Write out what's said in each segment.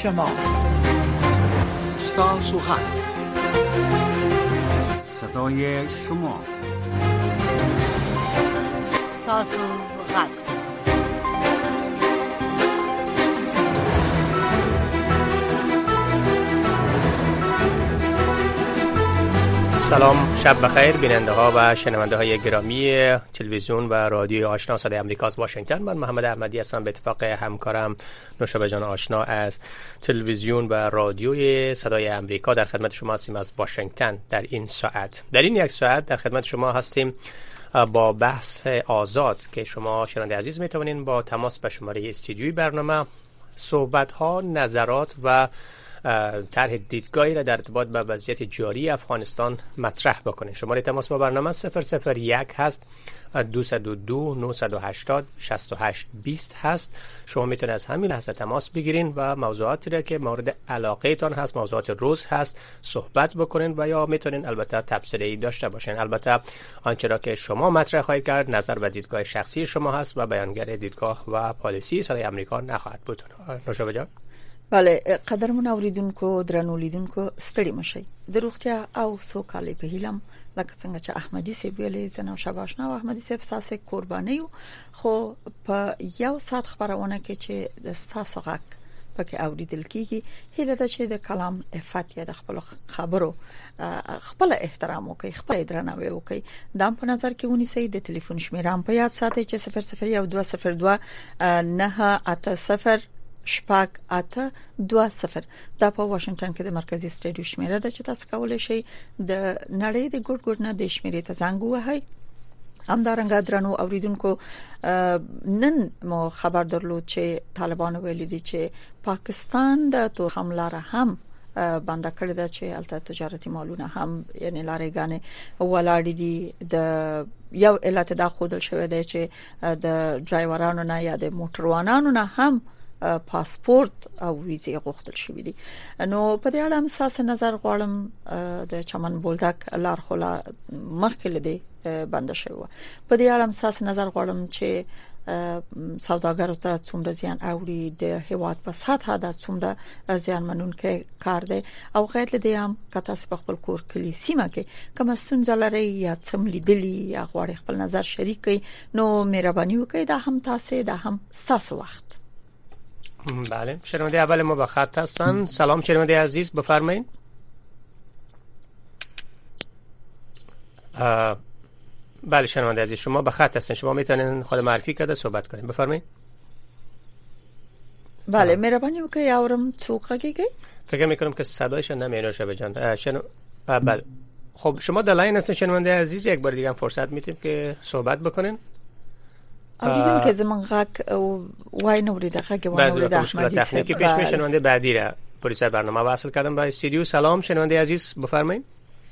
شما، ستاسو غږ، صدای شما، ستاسو غږ. سلام، شب بخیر بیننده ها و شنونده های گرامی تلویزیون و رادیوی آشنا صدای آمریکا از واشنگتن. من محمد احمدی هستم، به اتفاق همکارم نوشابه جان آشنا از تلویزیون و رادیوی صدای آمریکا در خدمت شما هستیم از واشنگتن. در این ساعت، در این یک ساعت در خدمت شما هستیم با بحث آزاد که شما شنونده عزیز میتونین با تماس به شماره استودیوی برنامه صحبت ها، نظرات و طرح دیدگاهی را در ارتباط با وضعیت جاری افغانستان مطرح بکنید. شماره تماس با برنامه 001 هست 222 980 68 20 هست. شما میتونید از همین لحظه تماس بگیرین و موضوعاتی را که مورد علاقه تان هست، موضوعات روز هست، صحبت بکنین و یا میتونین البته تبصره‌ای داشته باشین. البته آنچه را که شما مطرح خواهید کرد نظر و دیدگاه شخصی شما هست و بیانگر دیدگاه و پالیسی صدای آمریکا نخواهد بود. نوشابه جان. بله، قدرمن اوریدونکو، درنو لیدونکو، ستړي مشئ. د روغتیا او سوکالۍ په هیلم لکه څنګه چې احمدي صاحب ویلي، زنه شابه آشنا او احمدي صاحب تاسو قرباني خو په یو ساعت خبرونه کې چې د تاسو غږ پکې اوریدل کیږي، هیله ده چې د کلام عفت یا د خپل خبرو خپل احترام وکړي، خپل درناوی وکړي. دا په نظر کې ونیسئ. د ټلیفون شمیرم په یاد ساتئ چې 001202 980 شپږ اته 20. دا په واشنگټن کې د مرکزی سټډیو شمیره ده چې تاسو کولای شئ د نړۍ د ګډ نه د شمیرې ته زنګ ووهئ. همدارنګه درنو اوریدونکو، نن مو خبر درلود چې طالبان ویلي دي چې پاکستان د تور حمله را هم بنده کړی ده، چې البته تجارتي مالونه هم یعنی لارېګانې ولاړې دي. د یو علت دا خودل شوی دی چې د ډرایورانو نه یا د موټروانانو نه هم پاسپورت او ویزه غوښتل شوې دي. نو په دې اړه هم تاسو نظر غواړم. د چمن بولدک لار خلا مخکې لدی بند شوی. په دې اړه هم تاسو نظر غواړم چې سوداګرو ته څومره زیان اوړي، د هیواد په سطح دا څومره زیان منونکي کار دی، او غیر له دې هم که تاسو په خپل کور کلی سیمه کې کوم ستونزه لرئ یا څم لیدلی یا غواړئ خپل نظر شریک کړئ، نو مهرباني وکړئ. دا هم تاسو وخت. بله، شنونده اول ما با خط هستن. سلام شنونده عزیز، بفرمایید. بله شنونده عزیز، شما به خط هستن، شما میتونین خود معرفی کرده صحبت کنین. بفرمایید. بله، مهربانی وکړئ. اورم څوک غږیږي؟ فکر میکنم که صدایش نمیاد. شبه جان بله. خب شما در لاین هستین شنونده عزیز، یک بار دیگه هم فرصت میتیم که صحبت بکنین. اوریدم که زمان غږ وای نوریده غږ وای نوریده. احمدی تکنیکی پیش می شنونده بعدی را پلیس برنامه وصل کردم با استودیو. سلام شنونده عزیز، بفرمایید.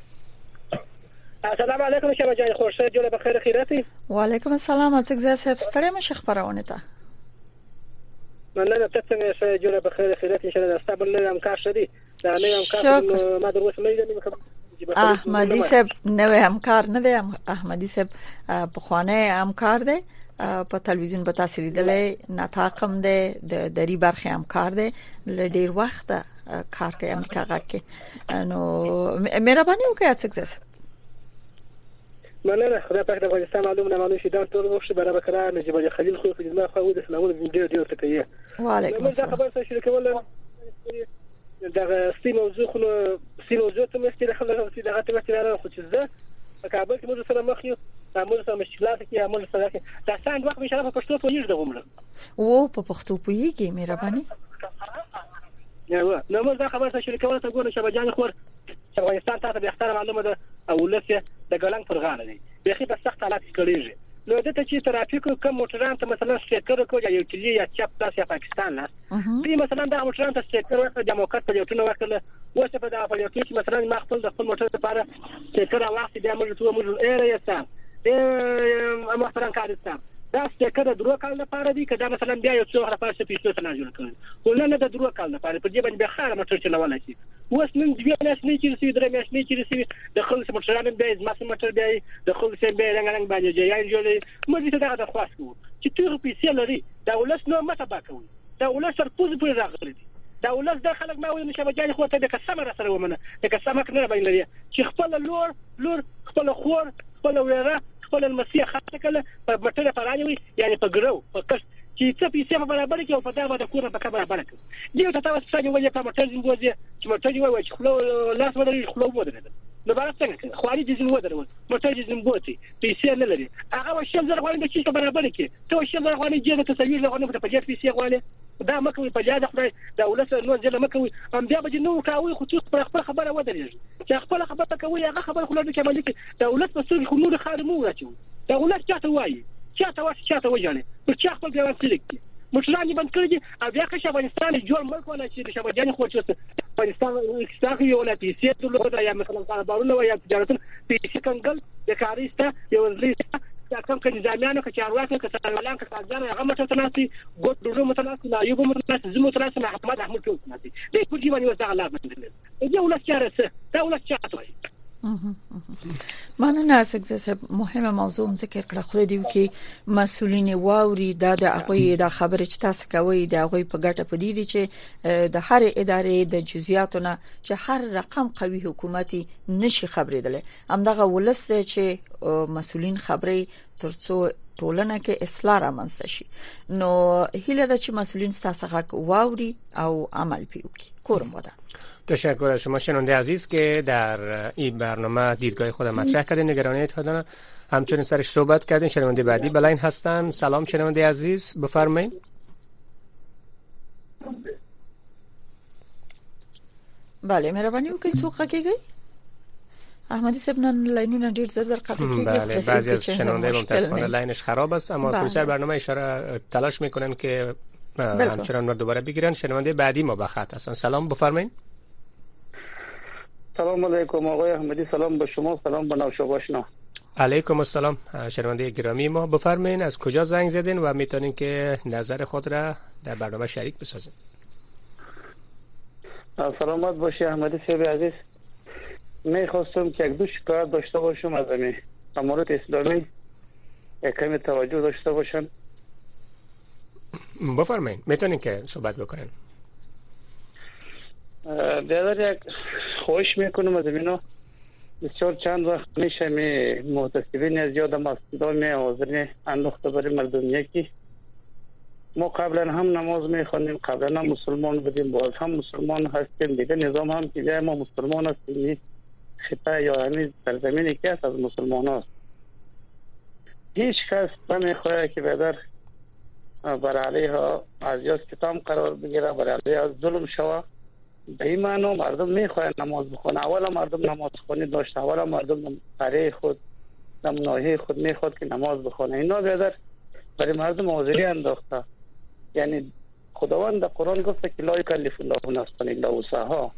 السلام علیکم شما جای خورشید، جوله بخیر خیراتی. و علیکم السلام. از زه صاحب ستړی مشه خبرونه ته. مننه، تاسو څنګه جوله بخیر خیراتی ان شاء الله. استقبال لرم کار شدی. دا نه هم کار ما دروس لیدم. احمدی صاحب نوې همکار نه دی. احمدی صاحب په خوانه همکار دی. په تلویزیون به تاسو لیدلې ناتاقم دی، د دری برخه همکار دی، لډیر وخت کار کوي امریکا غاکه. نو مهرباني وکړئ څنګه مننه. خدای پاک د افغانستان معلومه شي دا ټول وخت برابر کړه. نجیب خلیل خو په دې خو د اسلامي ډیر ته کوي. وعلیکم السلام. دا خبر څه شي کول دا سیموزو ته مستي داخله چې دغه ته وتیرانه خو چې زه په کابل کې موږ سره مخ یو موږ سره مشکلات کې عمل سره کې دا څنګه وخت مشه په پښتو پوهیږي د عمر او په پښتو پوهیږي. مهرباني نو موږ دا خبره څه شي کول ته ګورو شبه جان خور چې افغانستان ته به اختیار معلومه ده او لسه د ګلنګ پر غاړه دی بيخي په سخت حالات کې کړیږي. نو دته چې ترافیکو کم موټران ته مثلا سټیکر کوي یو کلی یا چپ تاس یا پاکستان نه دی مثلا دا موټران ته سټیکر ورته د موقت په یو ټنو وکړه وڅ په دا په یو کې مثلا ما خپل موټر لپاره سټیکر واخلې بیا موږ ایره یسا محترم کارستان دا سټیکر د درو کال لپاره دی کدا مثلا بیا یو څو لپاره څه پیسو ته نه جوړ کړي ولنه د درو کال لپاره په دې باندې به خاله موټر چلول شي. اوس نن دی نه شي چې درې میاشتې چې د خلک موټرانو به زما موټر به د خلک سم به رنګ باندې جاي جوړي مې ته دا خاص کو چې تیر پیسې لري دا ولس نو مته باکوي دا ولس تر پوز پوز راغلي دولت د خلک ما وایي نشه جان خو ته د قسم را سره ومنه د قسم کنه باندې لري چې خپل لور خپل خور خپل وراره خپل المسیح خاطر په مټره پرانوي یعنی په ګرو په کس چې څه پیسې په برابر کې او په دا باندې کور په برابر کې دی ته تاسو څنګه وایي په مټر زنګوځي چې مټر وایي چې خلو لاس ودرې خلو ودرې نو بار څنګه خواري دي زنګ ودرول مټر زنګوځي پیسې نه لري هغه شل زر غوړي د چې په برابر کې ته شل زر غوړي چې د تصویر له غوړي په جې پیسې غوړي دا مکوې په جاده خدای دا ولس نو ځله مکوې ام بیا به نو کاوي خو څه خپل خبره ودرېږي چې خپل خبره کوي هغه خبره خو لري چې ملک دولت په څیر خو نور خادمو راچو دولت چاته وایي چاته وځي پر چا خپل ګوان سلیکي مشران بند کړی او بیا که افغانستان جوړ ملک ولا چې شبجان خو چې افغانستان اقتصاد یو ولا پیسې دلته یا مثلا کاروبارونه یا تجارت پیسې کنګل د کاریسته یو ځلیسته دا کوم کې نظامیانو کې چارواکي کې سرمالان کې سازان هغه متناسي ګوت ډورو متناسي لا یو متناسي زمو متناسي احمد احمد ټول متناسي دې په دې باندې وځه الله باندې دا ولس چارسه دا ولس چاته مننه صاحب مهمه موضوع ذکر کړه خو دې کې مسؤلین واوري د هغه د خبره چې تاسو کوي د هغه په ګټه پدې دي چې د هر ادارې د جزئیاتونه چې هر رقم قوي حکومتي نشي خبرېدل همدغه ولست چې مسؤلین خبري ترڅو ټولنه کې اصلاح رامنځته شي نو هیله ده چې مسؤلین تاسو غږ واوري او عمل وکړي کوم ودا تشکر از شما شنونده عزیز که در این برنامه دیدگاه خود مطرح کردین نگرانیت خودتان همچنین سرش صحبت کردین. شنونده بعدی بلاین هستن. سلام شنونده عزیز بفرمایید. بله مهربانی وکړئ څوک کېږي احمدی صاحب نن لاینونه ډیر زر قطع کیږي. بله بعضی از شنونده متاسفانه لاینش خراب است اما پروسر برنامه اشاره تلاش میکنن که همچنان دوباره بگیرن. شنونده بعدی ما به خط هستن. سلام بفرمایید. سلام علیکم آقای احمدی، سلام به شما، سلام به نوشابه آشنا. علیکم السلام شنونده گرامی ما بفرمایید از کجا زنگ زدین و میتونین که نظر خود را در برنامه شریک بسازید. سلامت باشی احمدی صاحب عزیز. میخواستم که یک دو شکایت داشته باشم از امارات اسلامی یک کمی توجه داشته باشن. بفرمایید میتونین که صحبت بکنین. بیادر یک خواهش میکنم از اینا بسیار چند وقت میشه محتسبین از یادم است دائم حاضرین انداخته برای مردم یکی ما قبلا هم نماز میخوانیم، قبلا هم مسلمان بودیم، باز هم مسلمان هستیم، دیگه نظام هم که ما مسلمان هستیم. خطه یا همین سرزمینی که از مسلمان هست هیچ کس نمیخواه که بیادر برای علیها از یاد کتاب قرار بگیره، برای علیها ظلم شوه. به این معنی مردم میخواهند نماز بخونه. اولا مردم نماز خونی داشت، اولا مردم برای خود نمونه خود میخواد که نماز بخونه. اینا بیادر برای مردم حاضری انداخته. یعنی خداوند در قرآن گفته که لا یکلف الله نفسا الا وسعها.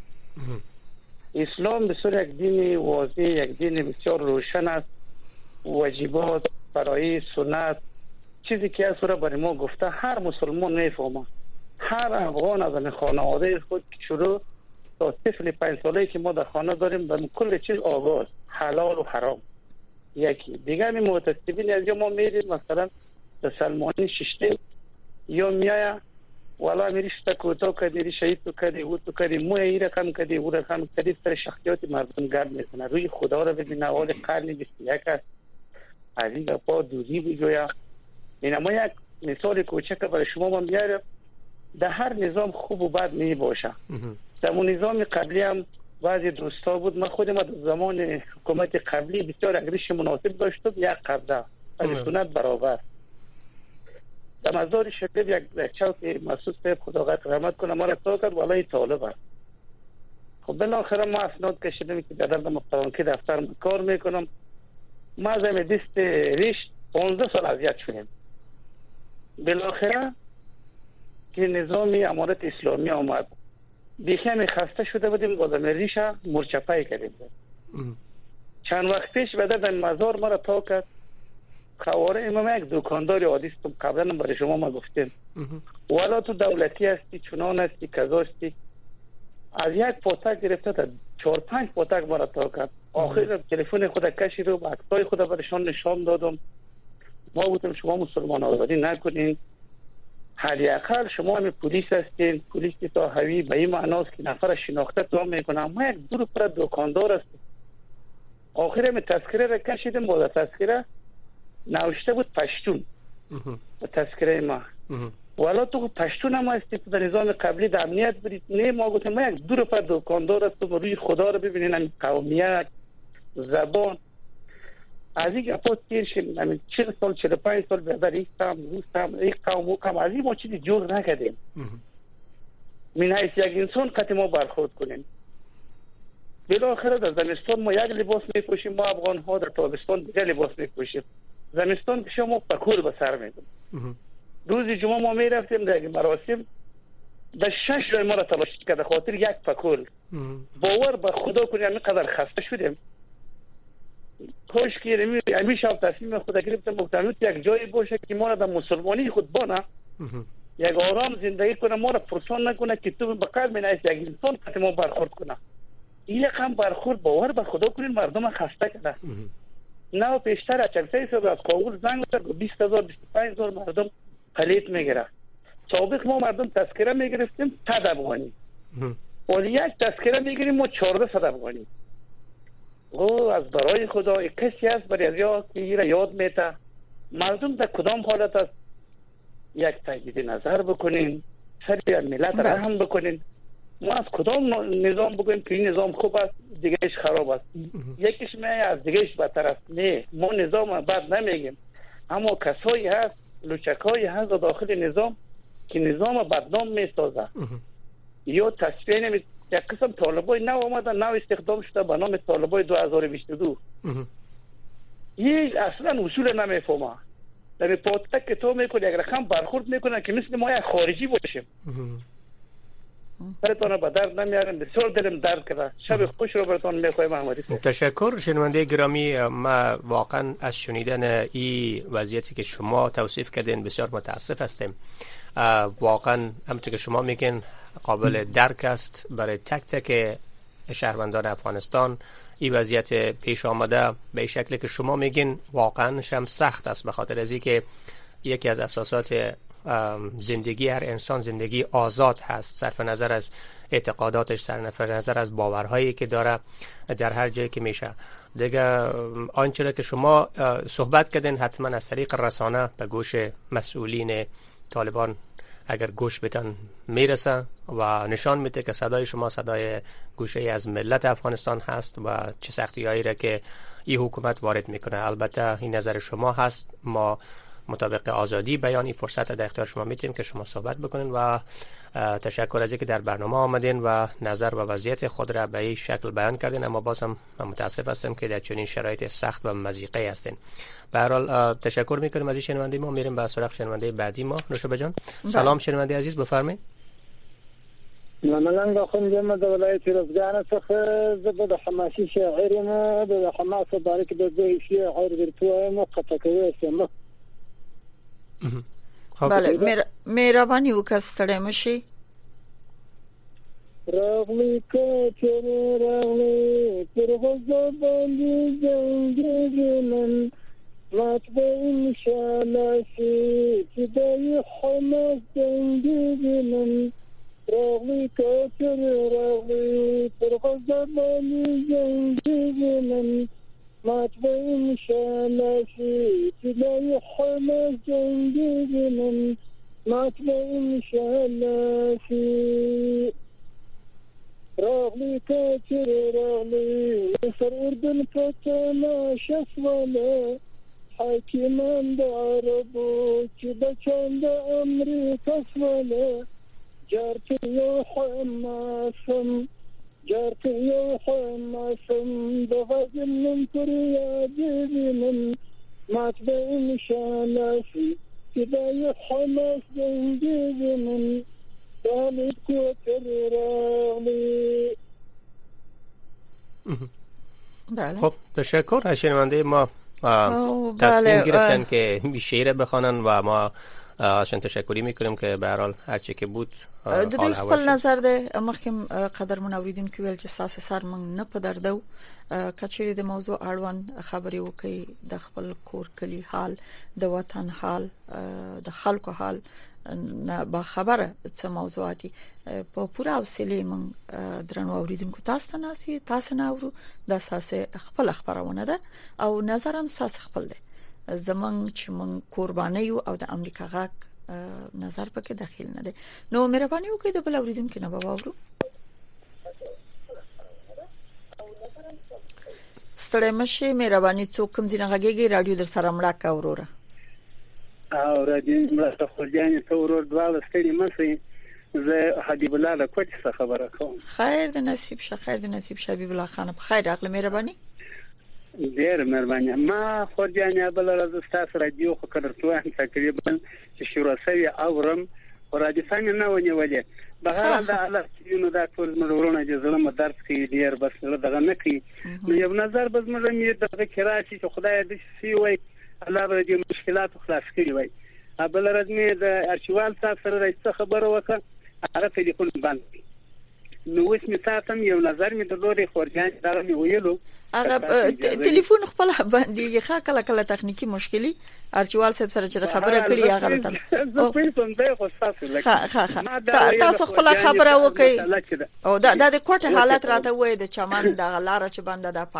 اسلام به صورت یک دین واضح، یک دین بسیار روشن است. واجبات، فرایض، سنت، چیزی که از سوره برای ما گفته هر مسلمان میفهمه. هر افغان از خانواده خود شروع تا طفل 5 ساله‌ای که ما در خانه داریم به کل چیز آگاه، حلال و حرام. یکی دیگه همین معتصبین از ما میریم مثلا به سلمانی ششته یا میایه والا میریشته کوتاه کردی ریشهی تو کردی او تو کردی موی ای رقم کردی او رقم کردی سر شخصیات مردم گرد میکنه. روی خدا رو ببینه حال قرن 21 است. از این پا دوری بگویا. این ما یک مثال کوچک برای شما من بیارم. در هر نظام خوب و بد می باشه. در اون نظام قبلی هم بعضی دوستا بود. من خودم در زمان حکومت قبلی بسیار اگریش مناسب داشتم. یک قبضه از سنت برابر در مزار شکل یک چوک مسعود صاحب خدا رحمت کنه ما را تا کرد والای طالب است. خب بالاخره ما اسناد کشیدم که در مقتدیانکی دفتر کار میکنم. ما از دست ریش 15 سال اذیت شدیم. بالاخره که نظامی امارت اسلامی آمد دیگه خسته شده بودیم بازم ریشه مرچپای کردیم. چند وقت پیش بعد در مزار ما را تا کرد. خواره امام یک دکاندار عادی است. قبلا برای شما ما گفتیم والا تو دولتی هستی، چنان هستی، کذا هستی. از یک پاتک گرفته تا 4-5 پاتک ما را تا کرد. آخر تلفن خود کشید و عکسای خود برایشان نشان دادم. ما گفتم شما مسلمان آزادی نکنین. حداقل شما هم پلیس هستین، پلیس تا هوی به این معناست که نفر شناخته تو میکنه. ما یک دور پر دکاندار هستیم. آخر هم تذکره را کشیدیم، با تذکره نوشته بود پشتون تذکره ما. والا تو پشتون هم هستی، در نظام قبلی در امنیت برید. نه ما گفتیم ما یک دور پر دکاندار هستیم، روی خدا رو ببینین، قومیت، زبان. از این گفت تیر شد 40 سال 45 سال بعد یک قوم از این ما چیزی جور نکردیم. من حیث یک انسان قطع ما برخورد کنیم. بالاخره در زمستان ما یک لباس میپوشیم، ما افغان ها در تابستان دیگر لباس میپوشیم. زمستان که شما پکول به سر میدیم. روز جمعه ما میرفتیم در مراسم، در 6 جای ما را تلاش کرده خاطر یک پکول. باور به خدا کنیم اینقدر خسته شدیم. خوش که همیشه تصمیم خود گرفتم گفتم یک جایی باشه که ما را در مسلمانی خود بانه یک آرام زندگی کنه، ما را پرسان نکنه که تو به قلب من یک انسان که ما برخورد کنه. این رقم برخورد باور به خدا کنین مردم خسته کرده. نه پیشتر چلسه صبح از کابل زنگ زد 20000 25000 مردم پلیت میگیره. سابق ما مردم تذکره میگرفتیم 100 افغانی. ولی یک تذکره میگیریم ما 1400 افغانی. او از برای خدا کسی هست برای از که یاد میته مردم در کدام حالت است یک تجدید نظر بکنین، سر ملت رحم بکنین. ما از کدام نظام بگویم که این نظام خوب است دیگهش خراب است، یکیش میگه از دیگهش بدتر است. نه، ما نظام بد نمیگیم، اما کسایی هست لوچکایی هست داخل نظام که نظام بدنام میسازه. یا تصفیه نمی یک قسم طالبای نو آمدن، نو استخدام شده به نام طالبای 2022. این اصلا اصول نمیفهمه. در پاتک که تو میکنی یک رقم برخورد میکنن که مثل ما یک خارجی باشیم. براتون به درد نمیارم، بسیار دلم درد کرده. شب خوش رو براتون میخوایم احمدی صاحب. تشکر شنونده گرامی. ما واقعا از شنیدن این وضعیتی که شما توصیف کردین بسیار متاسف هستیم. واقعا همونطور که شما میگین قابل درک است برای تک تک شهروندان افغانستان. این وضعیت پیش آمده به شکلی که شما میگین واقعا هم سخت است، به خاطر از اینکه یکی از اساسات زندگی هر انسان زندگی آزاد هست، صرف نظر از اعتقاداتش، صرف نظر از باورهایی که داره در هر جایی که میشه. دیگه آنچه که شما صحبت کردین حتما از طریق رسانه به گوش مسئولین طالبان اگر گوش بتن میرسه و نشان میده که صدای شما صدای گوشه از ملت افغانستان هست و چه سختی‌هایی را که این حکومت وارد میکنه. البته این نظر شما هست، ما مطابق آزادی بیانی فرصت در اختیار شما میتیم که شما صحبت بکنین و تشکر از اینکه در برنامه آمدین و نظر و وضعیت خود را به این شکل بیان کردین. اما باز هم متاسف هستم که در چنین شرایط سخت و مضیقه هستین. به هر حال تشکر میکنیم از این شنونده ما. میریم به سراغ شنونده بعدی ما. نوشابه جان سلام. شنونده عزیز بفرمایید. ملنگ خوندم د ولایت رزګان څخه زبد حماسي شاعر نه د حماس بارک د دوی شاعر ورتوه مقطع کوي سم. بله مهرباني وکړئ مشي. راغلی کچر راغلی پر غزه باندې جنگیږم مطبع انشاءالله شي چې دای حماس جنگیږم. راغلی کچر راغلی پر غزه باندې جنگیږم مطبع انشاءالله شي چې دای حماس جنگیږم مطبع انشاءالله شي. راغلی کچر راغلی سر اردن پتنا شسواله حاکمان د عربو چې بچان د امریکا سواله جارت یو حماسم جارت یو حماسم د غزل من پریادی من مطبع انشاءالله شي چې دای حماس جنگیږي من دالت کوتر راغلی. خب تشکر از شنونده ما. تصمیم گرفتن که شعر بخوانن و ما اشان تشکری میکنیم که به هر حال هر چی که بود د دوی خپل نظر ده. مخکې قدرمن اوریدونکو ویل چې ساسه سر موږ نه پدردو کچېری د موضوع اړوند خبرې وکړي، د خپل کور کلی حال، د وطن حال، د خلکو حال نه با خبره څه موضوعاتي په پوره حوصله من درنو اوریدونکو تاسو نه اورو د اساسه خپل خبرونه ده او نظرم ساس خپل ده زمون چې من قرباني او د امریکا غاک نظر پکې داخل نه ده نو مهرباني وکړئ د بل اوریدونکو نه باورو ستړی مشه مهرباني څوک کوم ځینې غږیږي رادیو در سره مړه کا وروره او رادیو مړه خورجان ته ورور دواله ستړي مشه زه حبیب الله له کوټ څخه خبره کوم خیر د نصیب حبیب الله خان په خیر اخله مهرباني ډیر مهرباني ما خورجان بل راز تاسو رادیو خو کړتوه تقریبا چې شروع شوی اورم ورادي فن نه ونیولې بهر د الله یو دا ټول مرورونه چې زلمه درس کوي ډیر بس دغه نه کوي یو نظر بس مې دغه کراشي چې خدای دې سی وای الله به دې مشکلات خلاص کړي وای بل راز مې د ارشیوال صاحب سره د خبره وکړه هغه ټلیفون باندې نو اوس می ساتم یو نظر می درلودې خورجان دا مې ویلو هغه ټلیفون خپل باندې ښه کله تخنیکی مشکلی ارچوال صاحب سره چې خبره کړی هغه ته تاسو خپل خبره وکړئ او دا د کوټه حالت راته وای د چمن د غلاره چې باندې د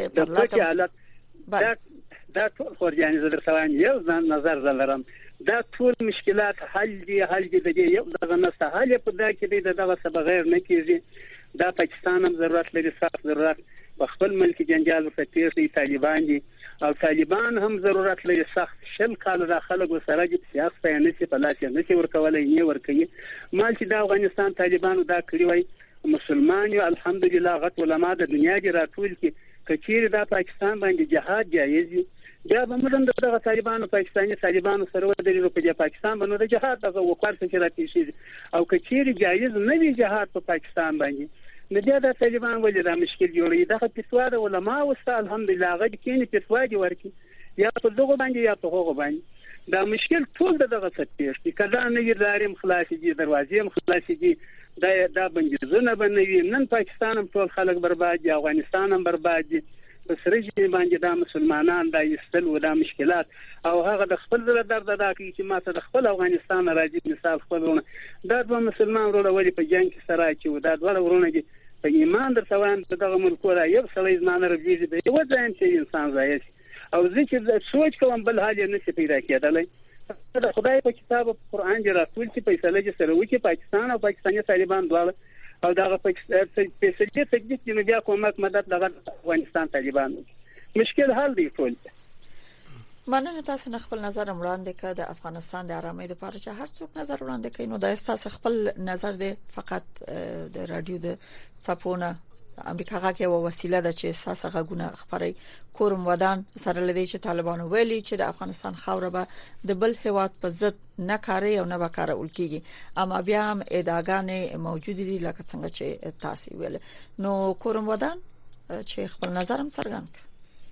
پرلات دا ټول خورجان زه در سوان یو ځان نظر زلرم دا ټول مشکلات حل دي د یو دغه نه حل په دا کې دغه څه بغیر نه کیږي دا پاکستان هم ضرورت لري سخت ضرورت په خپل ملک جنجال ورته دي طالبان دي او طالبان هم ضرورت لري سخت شل کال داخله وسره د سیاست نه څه په لاس نه څه ورکولای نه ورکوي مال چې د افغانستان طالبانو دا کړی وای مسلمان یو الحمدلله غت علما د دنیا کې راټول کی کچیر د پاکستان باندې جهاد جایز دی دا به موږ دغه طالبانو پاکستاني طالبانو سره د پاکستان باندې د جهاد دغه وقار څخه راځي شي او کچیر جایز نه وی جهاد په پاکستان باندې نه دا طالبان ولې دا مشکل جوړي دغه پیسواد علما او الحمدلله غد کینی پیسواد ورکی یا په دغه باندې یا په هغه باندې دا مشکل ټول دغه څه پیښ کله نه یې خلاص دي دروازې هم خلاص دي دا بنجزونه بنوي نن پاکستان هم ټول خلک برباد دي افغانستان هم برباد دي بس رجی باندې دا مسلمانان دا یستل و دا مشکلات او هغه د خپل درد دا کوي چې ماته د خپل افغانستان راځي مثال خپلونه دا د مسلمان ورو ولې په جنگ کې سره چې دا ډول ورونه دي په ایمان در سوان دغه ملک ولا یو سړی زمانه رجی دی یو ځان چې انسان زایي او ذکر سوچ کوم بل حال نه څه پیدا کېدلای د خدای په کتاب قرآن دی رسول چې فیصله چې سره وکي پاکستان او پاکستاني طالبان دواړه او دا په فیصله تجدید کې بیا کومک مدد دغه افغانستان طالبان مشکل حل دی ټول مننه تاسو نه خپل نظر وړاندې کړ د افغانستان د آرامۍ لپاره چې هر څوک نظر وړاندې کوي نو دا تاسو خپل نظر دی فقط د رادیو د صفونه امریکا غاکه و وسیله ده چې ساسه غونه خبري کورم ودان سره لدی چې طالبانو ویلي چې د افغانستان خاوره به د بل هواد په ضد نه کاری او نه وکړه ولکېږي اما بیا هم ادعاګانې موجود دي لکه څنګه چې تاسو ویل نو کورم ودان چې خپل نظر هم څرګند کړ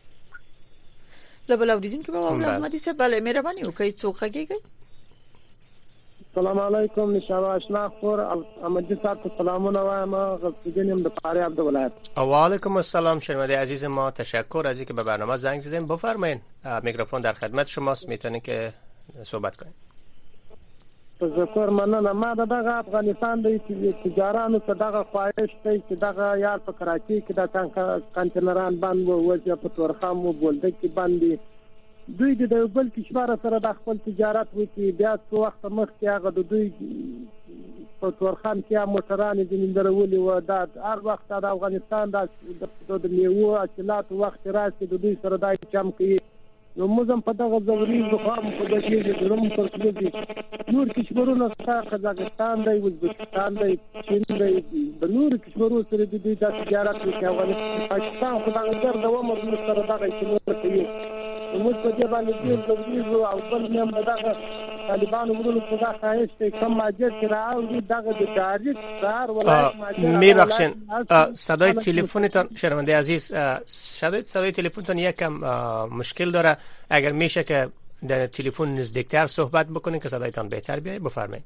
لبل اوریدونکو په اړه احمدي صاحب بل مهرباني وکړئ څوک غږیږي السلام علیکم نشابه آشنا خور احمدی صاحب سلامونه وایم غفجنیم د فاریاب د ولایت و علیکم السلام شنونده عزیز ما تشکر از اینکه به برنامه زنگ زدین بفرمایید میکروفون در خدمت شماست میتونید که صحبت کنید تشکر مننه ما دغه افغانستان د تجارانو څخه دغه خواهش دی چې دغه یار په کراچي کې د کانټینران باندې وځي په تورخم او بولده کې باندې دوی د بل کشور سره د خپل تجارت وکړي بیا څو وخت مخکې هغه د دوی په تورخم کې موټران زمیندرولي و دا هر وخت د افغانستان د میوه اصلات وخت راشي د دوی سره د چم کوي نو موږ په دغه ضروري زخم په دغه کې د روم پر کې نور کشورونو سره قزاقستان دی ازبکستان دی چین دی د نور کشورونو سره د دوی د تجارت کې افغانستان پاکستان خو دغه ډېر دوام سره دغه کې کوي موږ په دې باندې د ویزو او بل نیم دغه طالبان ورونو په دغه خواهش کې کم ماجر چې راوړي دغه د تاریخ سار ولایت ماجر میبخشین صدای تلفنتون شنونده عزیز صدای تلفنتون یکم مشکل داره اگر میشه که در تلفن نزدیکتر صحبت بکنین که صدایتان بهتر بیاید بفرمایید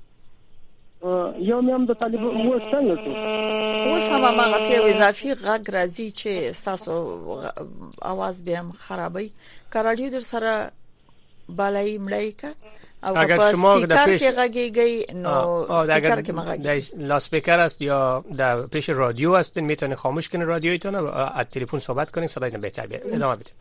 یو میم د طالبان مو څنګه او سما مغسی اضافي غږ راځي چې تاسو आवाज به هم خرابوي کراډیو در سره بالای ملایکه او اگر په شما در سپیکر پیش کې غږیږي نو سپیکر کې در مغږیږي لاسپیکر است یا در پیش رادیو هستین میتونید خاموش کنید رادیویتون و از تلفن صحبت کنید صدای بهتر بیاد. ادامه بدید.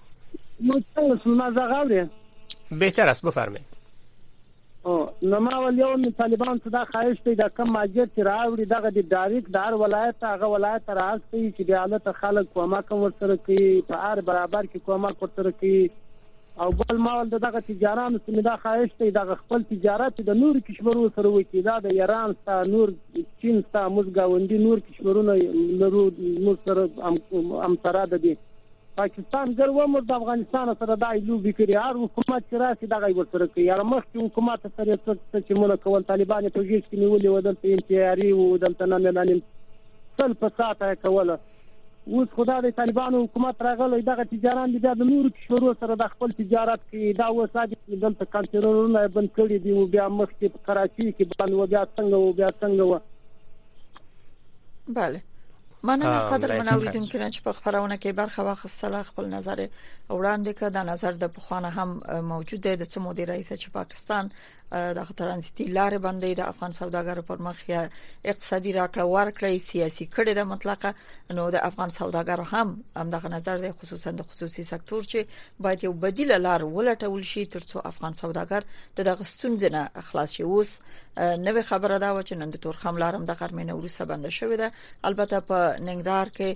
بهتر است بفرمایید. نو ما ولیو طالبان صدا خواهش دی دا کم ماجر چې راوړي دغه د داریک دار ولایت هغه ولایت راځي چې د حالت خلک کومه کوم ورسره کوي په هر برابر کې کومه ورسره کوي او بل ما دغه تجارانو سمیدا خواهش دی دغه خپل تجارت د نور کشورونو سره وکړي دا د ایران سره نور چین سره مزګاوندي نور کشورونو نور سره هم سره د پاکستان ګرو د افغانستان سره د ایلو وکړي هر حکومت چې راشي دغه ورسره کوي یا مخکې حکومت سره چې مونږ کول طالبان په جیش کې نیولې ودل په انتیاري او دلته نه څل په ساته کوله اوس خدای د طالبانو حکومت راغلی دغه تجاران د نور کشورونو سره د خپل تجارت کې دا وساده دلته کانټینرونه بند کړي دي او بیا مخکې په کراچي کې بند و بیا څنګه و بله مننه قدر منوریدون که چې په خبرونه کې برخه واخیستله خپل نظر وړاندې کړ. دا نظر د پخوانه هم موجود دی د څه مودې رئیس چې پاکستان د ترانزیتي لارې باندې د افغان سوداګرو پر مخ یا اقتصادي راکړه ورکړې سیاسي کړي د مطلقه نو د افغان سوداګرو هم دغه نظر دی خصوصا د خصوصي سکتور چې باید یو بدیل لار ولټول شي ترڅو افغان سوداګر دغه ستونزې نه خلاص شي. اوس نوې خبره دا و چې نن د تورخم لارم د غرمې نوروز بند شوې ده. البته په ننګرهار کې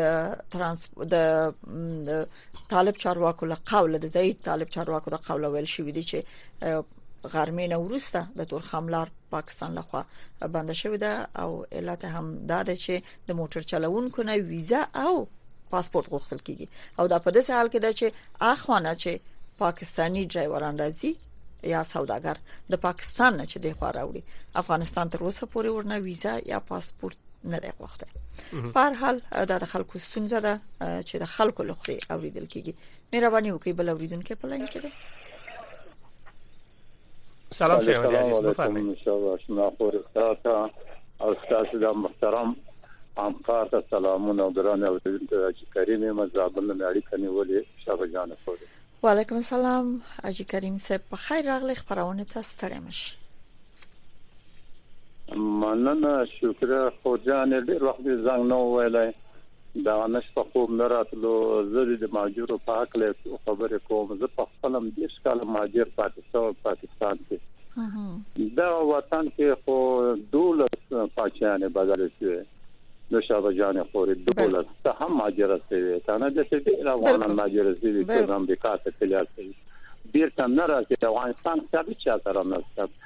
د طالب چارواکو له قوله د زید طالب چارواکو د قوله ویل شوې دي چې غرمې نوروز د تورخم لار پاکستان لخوا بند شوې ده او علت هم دا ده چې د موټر چلوونکو نه ویزا او پاسپورت غوښتل کیږي او دا په داسې حال کې ده چې اخوانه چې پاکستانی ډرایوران راځي یا سوداګر د پاکستان نه چې د خوا راوړي افغانستان تر اوسه پورې ورنه ویزا یا پاسپورت نه دی غوښته. په هر حال دا د خلکو ستونزه ده چې د خلکو لخوا اوریدل کیږي. مهرباني وکړئ بل اوریدونکو په لاین کې. سلام شما عزیز بفرمایید. ان شاء الله شما خور تاسو او تاسو د محترم همکار ته سلامونه او درنه اوریدونکو چې کریم مزابل نه اړیکه نیولې شابه جان خور. وعلیکم السلام حاجی کریم صاحب په خیر راغلی خبرونه تاسو ستړي مشه. مننه شکر خو جان ډیر وخت زنګ نو ویلای دا نشته خوب نه راتلو زه د ماجرو په حق له خبرې کوم. زه په خپلم د ښکال ماجر پاکستان کې دا وطن کې خو دولت پاکستان بدل شوی نو شابه جان خوري دولت ته هم ماجر سي کنه د دې روانه ماجر سي چې امریکا ته تلل شي بیرته نه راځي د افغانستان څخه چې سره نه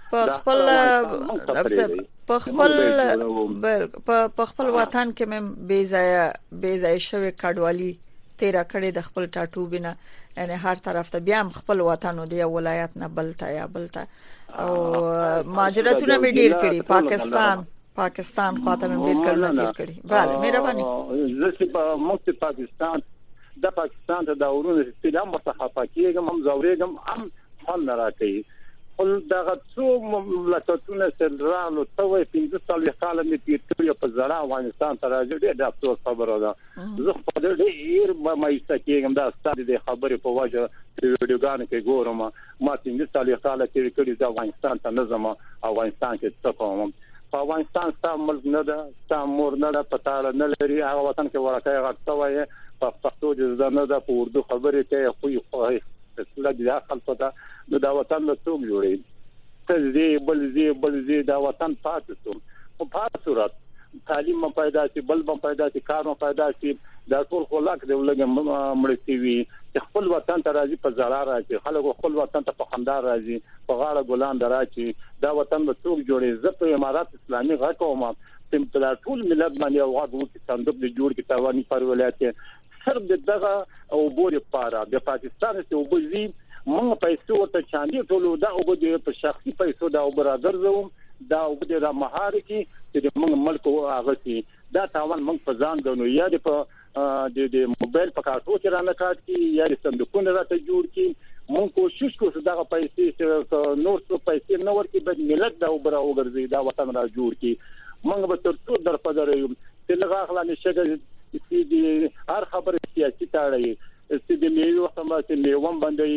په خپل وطن کې مې بیزای شوی کډوالی تیرا کړي د خپل ټاټوبینه یعنی هر طرف ته بیا خپل وطن او د ولایت نه بلته او ماجراتونه مې ډیر کړي پاکستان خواته مې ډیر کړي. بله مهرباني. زه چې په مخ پاکستان د پاکستان ته د اورونو استلام مصحفه کېږم هم زورېږم هم فن راکړي خپل دغه څو مملکتونه سره ته وې 15 کال مې تیر کړی په زړه افغانستان ته راځي د افسوس خبره ده. زه خپل ډېر مایسته کېږم دا ستاسو د خبرې په وجه ویډیوګان کې ګورم ما 15 کال تیر کړی د افغانستان ته نظم افغانستان کې څه کوم په افغانستان ستاسو ملک نه ده ستاسو مور نه ده پټاله نه لري هغه وطن کې ورکه غټوي په پښتو ځنه نه ده په اردو خبرې کوي خو څه د داخل پتا نو دا وطن له څوک جوړي ته بل دا وطن پاتې په پات صورت تعلیم پیدا شي بل پیدا شي کار پیدا شي دا ټول خلک د ولګم مړتي وي خپل وطن ته راځي په زړه راځي خلکو خپل وطن ته په خندار راځي په غاړه ګلان دراشي دا وطن له څوک جوړي زه په امارات اسلامي غاکوم په ټول ملت باندې او غاغو کې صندوق د جوړ کې توانی پر ولایت سر دغه او بوري پاره د پاکستان ته وبزي موږ پیسې ورته چاندي ټولو دا او په شخصي پیسو دا او برادر زوم دا او د مهار کې چې موږ ملک واغسي دا تاوان موږ په ځان غنو یا د موبایل په کارتو کې رانه کاټ کې یا د صندوقونو راته جوړ کې موږ کوشش کوو دا پیسې نور څه پیسې نه ورکې بل ملت دا او برا وګرځي دا وطن را جوړ کې موږ به تر څو در پدره یو چې لږه اخلانه شګه چې د هر خبره سیاسي تاړي چې د میوه سمات میوه باندې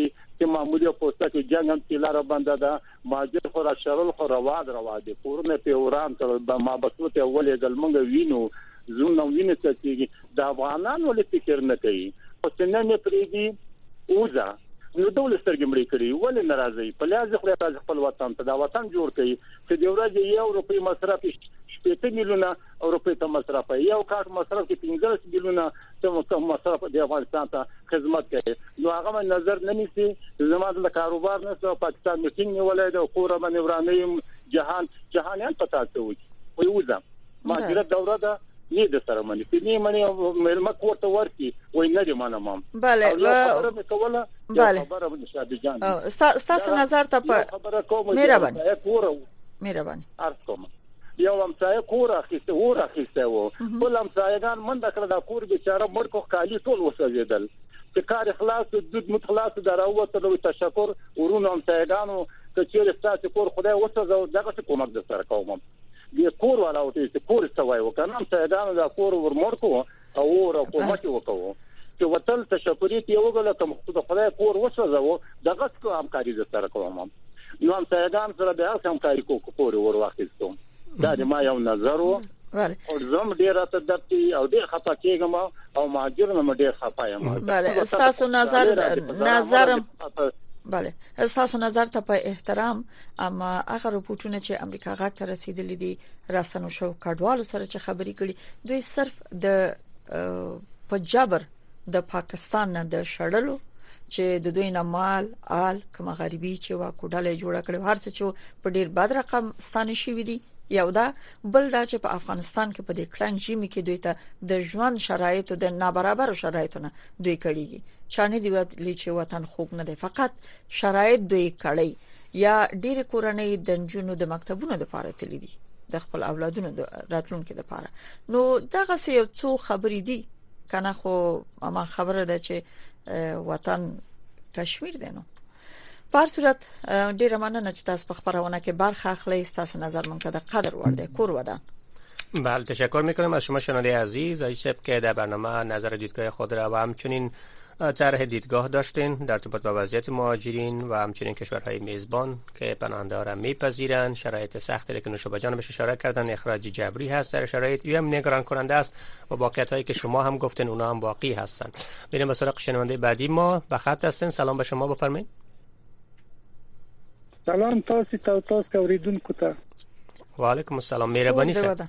که معمولی پوسټه کې جنگ هم تلاره بنده ده ماجر خو را شرل خو روا دي کورونه په وران تر ما بسوت اول ګلمنګ وینو زونه ویني چې د افغانانو ولې فکر نه کوي او څنګه نه پریږي اوزه نو دولت سترګمړي کړی ولې ناراضي په لازم خپل خپل وطن ته دا وطن جوړ کړي چې د ورځې یو روپۍ مصرف 8 میلیونه روپۍ ته مصرف یو کارت مصرف کې 15 میلیونه ته مصرف د افغانستان ته خدمت کوي نو هغه نظر نه نیسي زموږ د کاروبار نه په پاکستان میټینګ ولای د کور باندې ورانه جهان پتا ته وي وځه ماجره دوره ده نه د سره مني په نه مني مېلمه کوته ورتي وای نه دی منم بله خبره مې کوله خبره مشابه جان تاسو نظر ته مهرباني ارز کوم یو امسایه کور اخیسته وو بل امسایه‌ګان منډه کړه دا کور بیچاره مړ کو خالی ټول وسوځیدل چې کار اخلاص د متخلاص دراوته له تشکر ورونو امسایه‌ګانو چې چیرې تاسو کور خدای وسوځو دغه کومک د سره کوم د کور والا او چې کور سوای وکنه امسایه‌ګانو دا کور ورمړ کو او کومک وکړو چې وتل تشکرې یو غل کوم خدای کور وسوځو دغه همکاري د سره کوم نو امسایه‌ګان سره د همکاري کور ورواخیستم دا د ما یو نظر وو او زم ډیر ته دپتی او ډیر خپه کېږم او ماجر نه ډیر خپه یم بله تاسو نظرم بله تاسو نظر ته په احترام اما هغه رپورټونه چې امریکا غاټ ته رسیدلې دي راستنو شو کډوالو سره چې خبرې کړي دوی صرف د پنجابر د پاکستان نه د شړلو چې د دوی نه مال آل کوم غریبي چې وا کوډاله جوړه کړو هر څه چې په ډیر بد رقم ستانه شي ودی یو دا بل دا چې په افغانستان کې په دې کلنګ جیمی کې دوی ته د ژوند شرایط او د نابرابر شرایطونه دوی کړیږي چانه دی ویلي چې وطن خوب نه دی فقط شرایط دوی کړی یا ډیر کورنۍ د جنونو د مکتبونو د پاره تللی دي د خپل اولادونو د راتلونکو د پاره نو دغه څه یو څو خبرې دي کنه خو ما خبره ده چې وطن کشمیر دی نو په صورت ډیره مننه چې تاسو په خبرونه کې برخه اخلئ تاسو نظر مونږ ته قدر ورده کور ودان بله تشکر میکنم از شما شنونده عزیز ایشب که در برنامه نظر دیدگاه خود را و همچنین طرح دیدگاه داشتین در ارتباط با وضعیت مهاجرین و همچنین کشورهای میزبان که پناهنده ها را میپذیرند شرایط سخت لیکن نوشابه جان بهش اشاره کردن اخراج جبری هست در شرایط هم نگران کننده است و واقعیت هایی که شما هم گفتین اونا هم واقعی هستند بریم به سراغ شنونده بعدی ما به خط هستین سلام به شما بفرمایید سلام تاسو ته اوریدونکو ته وعلیکم السلام مهرباني سره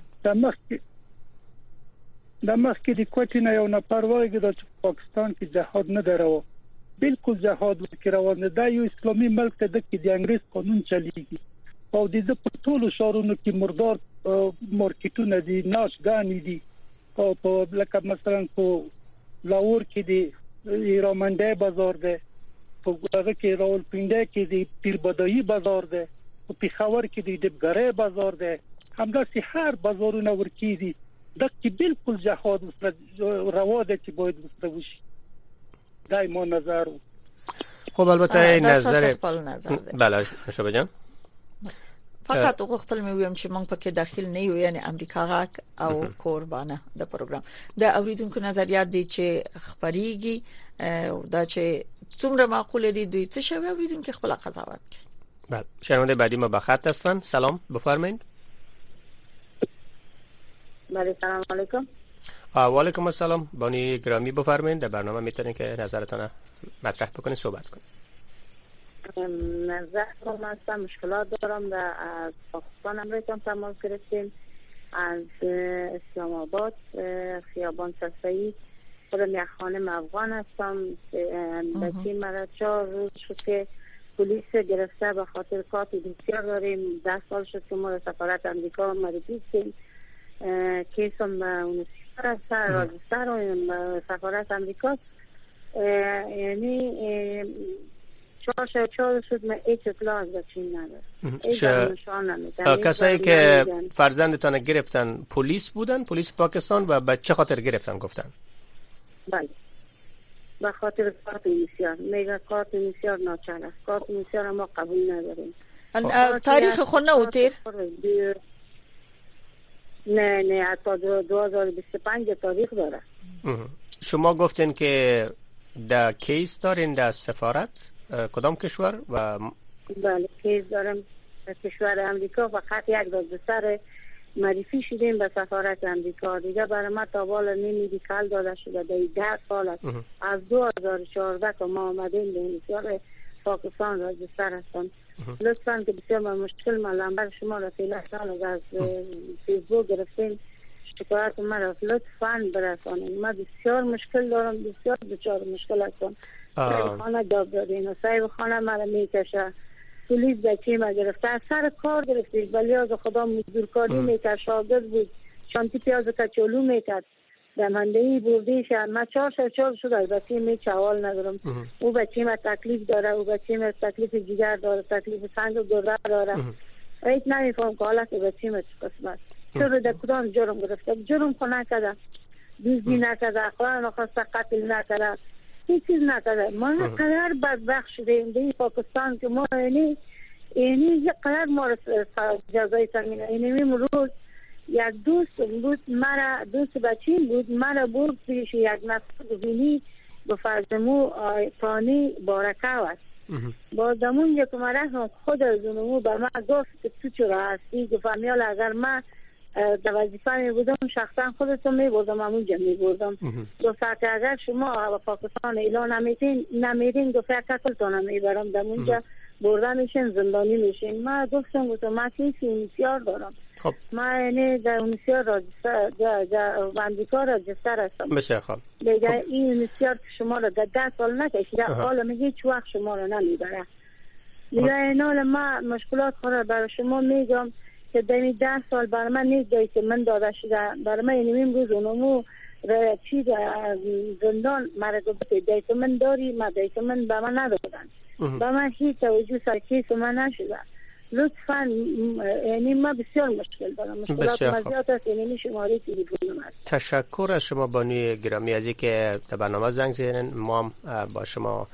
د مخکې د کوټینه یو نفر وایي چې پاکستان کې جهاد نه درو بالکل جهاد وکړ روان دی یو اسلامي ملک ته د انګریز قانون چلیږي او د په ټولو شهرونو کې مردار مارکیټونه دي ناشګان دي او په لکه مثلا په لاهور کې دی ایرامنده بازار دی په هغه کې راولپنډه کې دی پیربدایي بازار دی په پیښور کې دی دبګری بازار دی همداسې هر بازارونه ورکی دي دغه بالکل جهاد روا ده چې باید وسته وشي دای ما نظر خب البته نظر بله شما جان فقط غوښتل مې ویم چې موږ پکې داخل نه یو یعنی امریکا غاک او قربانه د پروګرام د اوریدونکو نظریات دي چې خبريږي دا چې څومره معقول دي دوی څه شوی اوریدونکو خپل قضاوت کوي بله شنونده بعدی ما به خط هستن سلام بفرمایید سلام علیکم و علیکم السلام بانی گرامی بفرمایید در برنامه میتونید که نظرتون مطرح بکنید صحبت کنید نظر هستم مشکلات دارم در از پاکستان امریکا تماس گرفتیم از اسلام آباد خیابان صفایی خودم یک خانم افغان هستم بچه مرا 4 روز شد که پلیس گرفته به خاطر کارت بسیار داریم 10 سال شد که ما سفارت امریکا معرفی کردیم کیسم اون سر راجستر و سفارت امریکا یعنی 4 شد من هیچ اطلاع از بچین ندارم کسایی که فرزندتان گرفتن پلیس بودن پلیس پاکستان و به چه خاطر گرفتن گفتن بله به خاطر کارت بسیار میگه کارت بسیار ناچار است کارت بسیار ما قبول نداریم تاریخ خود نوتیر نه حتی 2025 تاریخ داره شما گفتین که در کیس دارین در سفارت کدام کشور؟ و بله کیس دارم کشور امریکا. فقط یک روز سر معرفی شدیم به سفارت امریکا. دیگه برای ما تا بالا مدیکال داده شده. در 10 سال از 2014 که ما آمدیم به بسیار پاکستان راجستر هستم. لطفاً که بسیار مشکل من نمبر شما را فعلا از فیسبوک گرفتیم، شکایت من را لطفاً برسانید. من بسیار مشکل دارم، بسیار دچار مشکل هستم. صاحب خانه جاب دادین و صاحب خانه مرا میکشه. پلیس بچه ما گرفته، از سر کار گرفتیش، ولی از خدا مزدورکاری میکرد، شاگرد بود، شانتی پیاز کچولو میکرد، دمندهی بردیش. من 4 شد از بچه می چوال ندارم. او بچه ما تکلیف داره، او بچه ما تکلیف جگر داره، تکلیف سنگ و گرده داره. ایت نمیفهم که حالت بچه ما چه قسمت. چرا در کدام جرم گرفته؟ جرم خو نکده، دزدی نکده، خدا نخواسته قتل نکده، هیچ چیز نکده. ما قدر بدبخت شدیم در پاکستان که ما اینی یک قدر ما را جزای سنگینه. اینی روز یک دوست بود مرا، دوست بچین بود مرا برد پیش یک نفر بینی به فرزمو پانی بارکه است. با دمون یک مرا خود از اونمو به من گفت که تو چرا هستی؟ گفتم اگر من در وظیفه می بودم شخصا خودتون می بردم همونجا می بردم. گفت که اگر شما پاکستان اعلان نمیدین گفت قتلتون می برم در اونجا برده میشین، زندانی میشین. من گفتم من کیسی اونسیار دارم. خب ما یعنی در اونسیار راجستر امریکا راجستر هستم. بسیار خوب. دیگه این اونسیار که شما را در 10 سال نکشیده، حالا میگه هیچ وقت شما را نمیبره. دیگه اینال ما مشکلات خود برای شما میگم که در 10 سال برای من نیست که من داده شده. برای من این روز اونمو چی زندان مرا گفت دیتا من داری، ما دیتا من به من ندادن، به من هیچ توجه سرکیس من نشده. لطفاً یعنی ما بسیار مشکل دارم، مشکلات مزیاد است. یعنی شماره تلفنم است. تشکر از شما بانوی گرامی از اینکه در برنامه زنگ زدین. ما با شما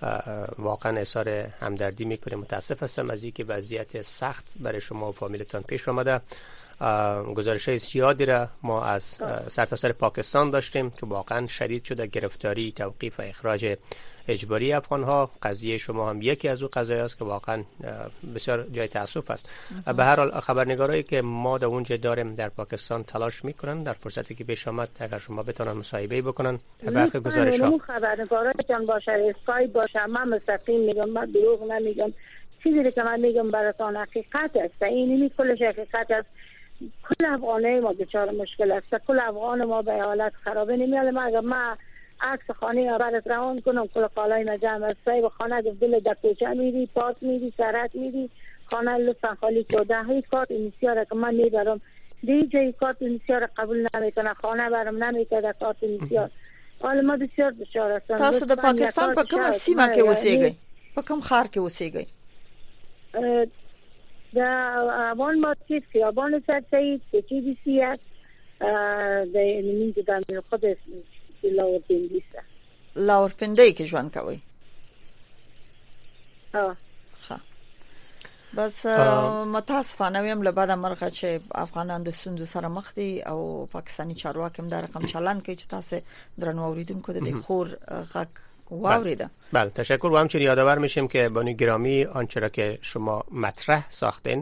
واقعا اظهار همدردی میکنیم. متاسف هستم از اینکه وضعیت سخت برای شما و فامیلتان پیش آمده. گزارش‌های زیادی را ما از سرتاسر پاکستان داشتیم که واقعا شدید شده، گرفتاری، توقیف و اخراج اجباری افغان‌ها. قضیه شما هم یکی از اون قضایای است که واقعا بسیار جای تأسف است. به هر حال خبرنگارایی که ما در اونجا داریم در پاکستان تلاش میکنن در فرصتی که پیش آمد اگر شما بتونن مصاحبه بکنن برخی گزارش‌ها خبرنگاراتون باشه، اسکای باشه، من مستقیم میگم، من دروغ نمیگم. چیزی که من میگم براتون حقیقت است. این کلش حقیقت است. کل افغانه ما دچار مشکل است. کل افغان ما به حالت خرابه نمیاد. ما عکس خانه برات روان کنم کل قالای نجام است. صاحب خانه دل در کوچه میری، پارک میری، سرعت میری، خانه لطفا خالی شده. هیچ کارت انسیار که من میبرم دیگه کارت انسیار قبول نمیکنه، خانه برم نمیکنه کارت انسیار. حالا ما بسیار دچار هستم. تاسو د پاکستان په کومه سیمه کې اوسېږئ؟ په کوم ښار کې اوسېږئ؟ د افغان مارکیټ خیابان سید چې دی سی است د نیمه د خود لاورپندی است. لاورپندی کې ژوند کوي؟ ها بس متاسفانه ویم له بعد مرغه چې افغانان د سندو سره مخ دي او پاکستانی چارواکي هم د رقم چلن کوي چې تاسو درنو اوریدونکو د خور غږ واوریده. بله تشکر. و همچنین یادآور میشیم که بانوی گرامی آنچه را که شما مطرح ساختین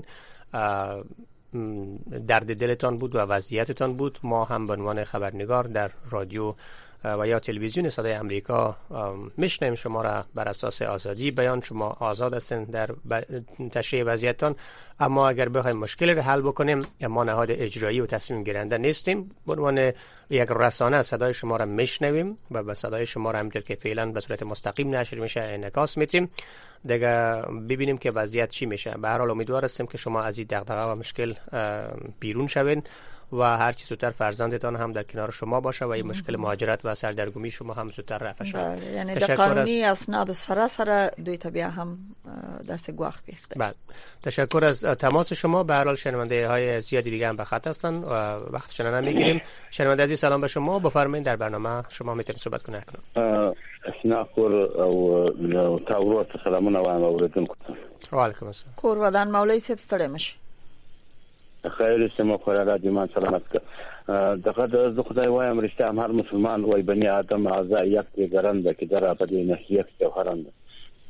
درد دلتان بود و وضعیتتان بود. ما هم به عنوان خبرنگار در رادیو و یا تلویزیون صدای امریکا میشنیم شما را بر اساس آزادی بیان. شما آزاد هستین در تشریح وضعیتتان، اما اگر بخوایم مشکل را حل بکنیم ما نهاد اجرایی و تصمیم گیرنده نیستیم. به عنوان یک رسانه صدای شما را میشنویم و به صدای شما را همونطور که فعلا به صورت مستقیم نشر میشه انعکاس میدیم دیگه ببینیم که وضعیت چی میشه. به هر حال امیدوار هستیم که شما از این دغدغه و مشکل بیرون شوین و هر چی زودتر فرزندتان هم در کنار شما باشه و این مشکل مهاجرت و سردرگمی شما هم زودتر رفع شود. یعنی در قانونی اسناد سره دوی طبیعه هم دست گواخ بیخته. بله تشکر از تماس شما. به هر حال شنونده های زیادی دیگه هم به خط هستن و وقتشون نمیگیریم. شنونده عزیز سلام به شما، بفرمایید در برنامه شما میتونید صحبت کنید. اسناکور او تاورو سلامونه و اوریدونکو. و علیکم السلام. کور ودان مولوی صاحب ستړی مشه. خیر سم خو را دي مان سلامت دغه د خدای وایم رښتیا هم هر مسلمان وای بني ادم اعضاء یک ګرند کې درا په دې نه یک جوهرند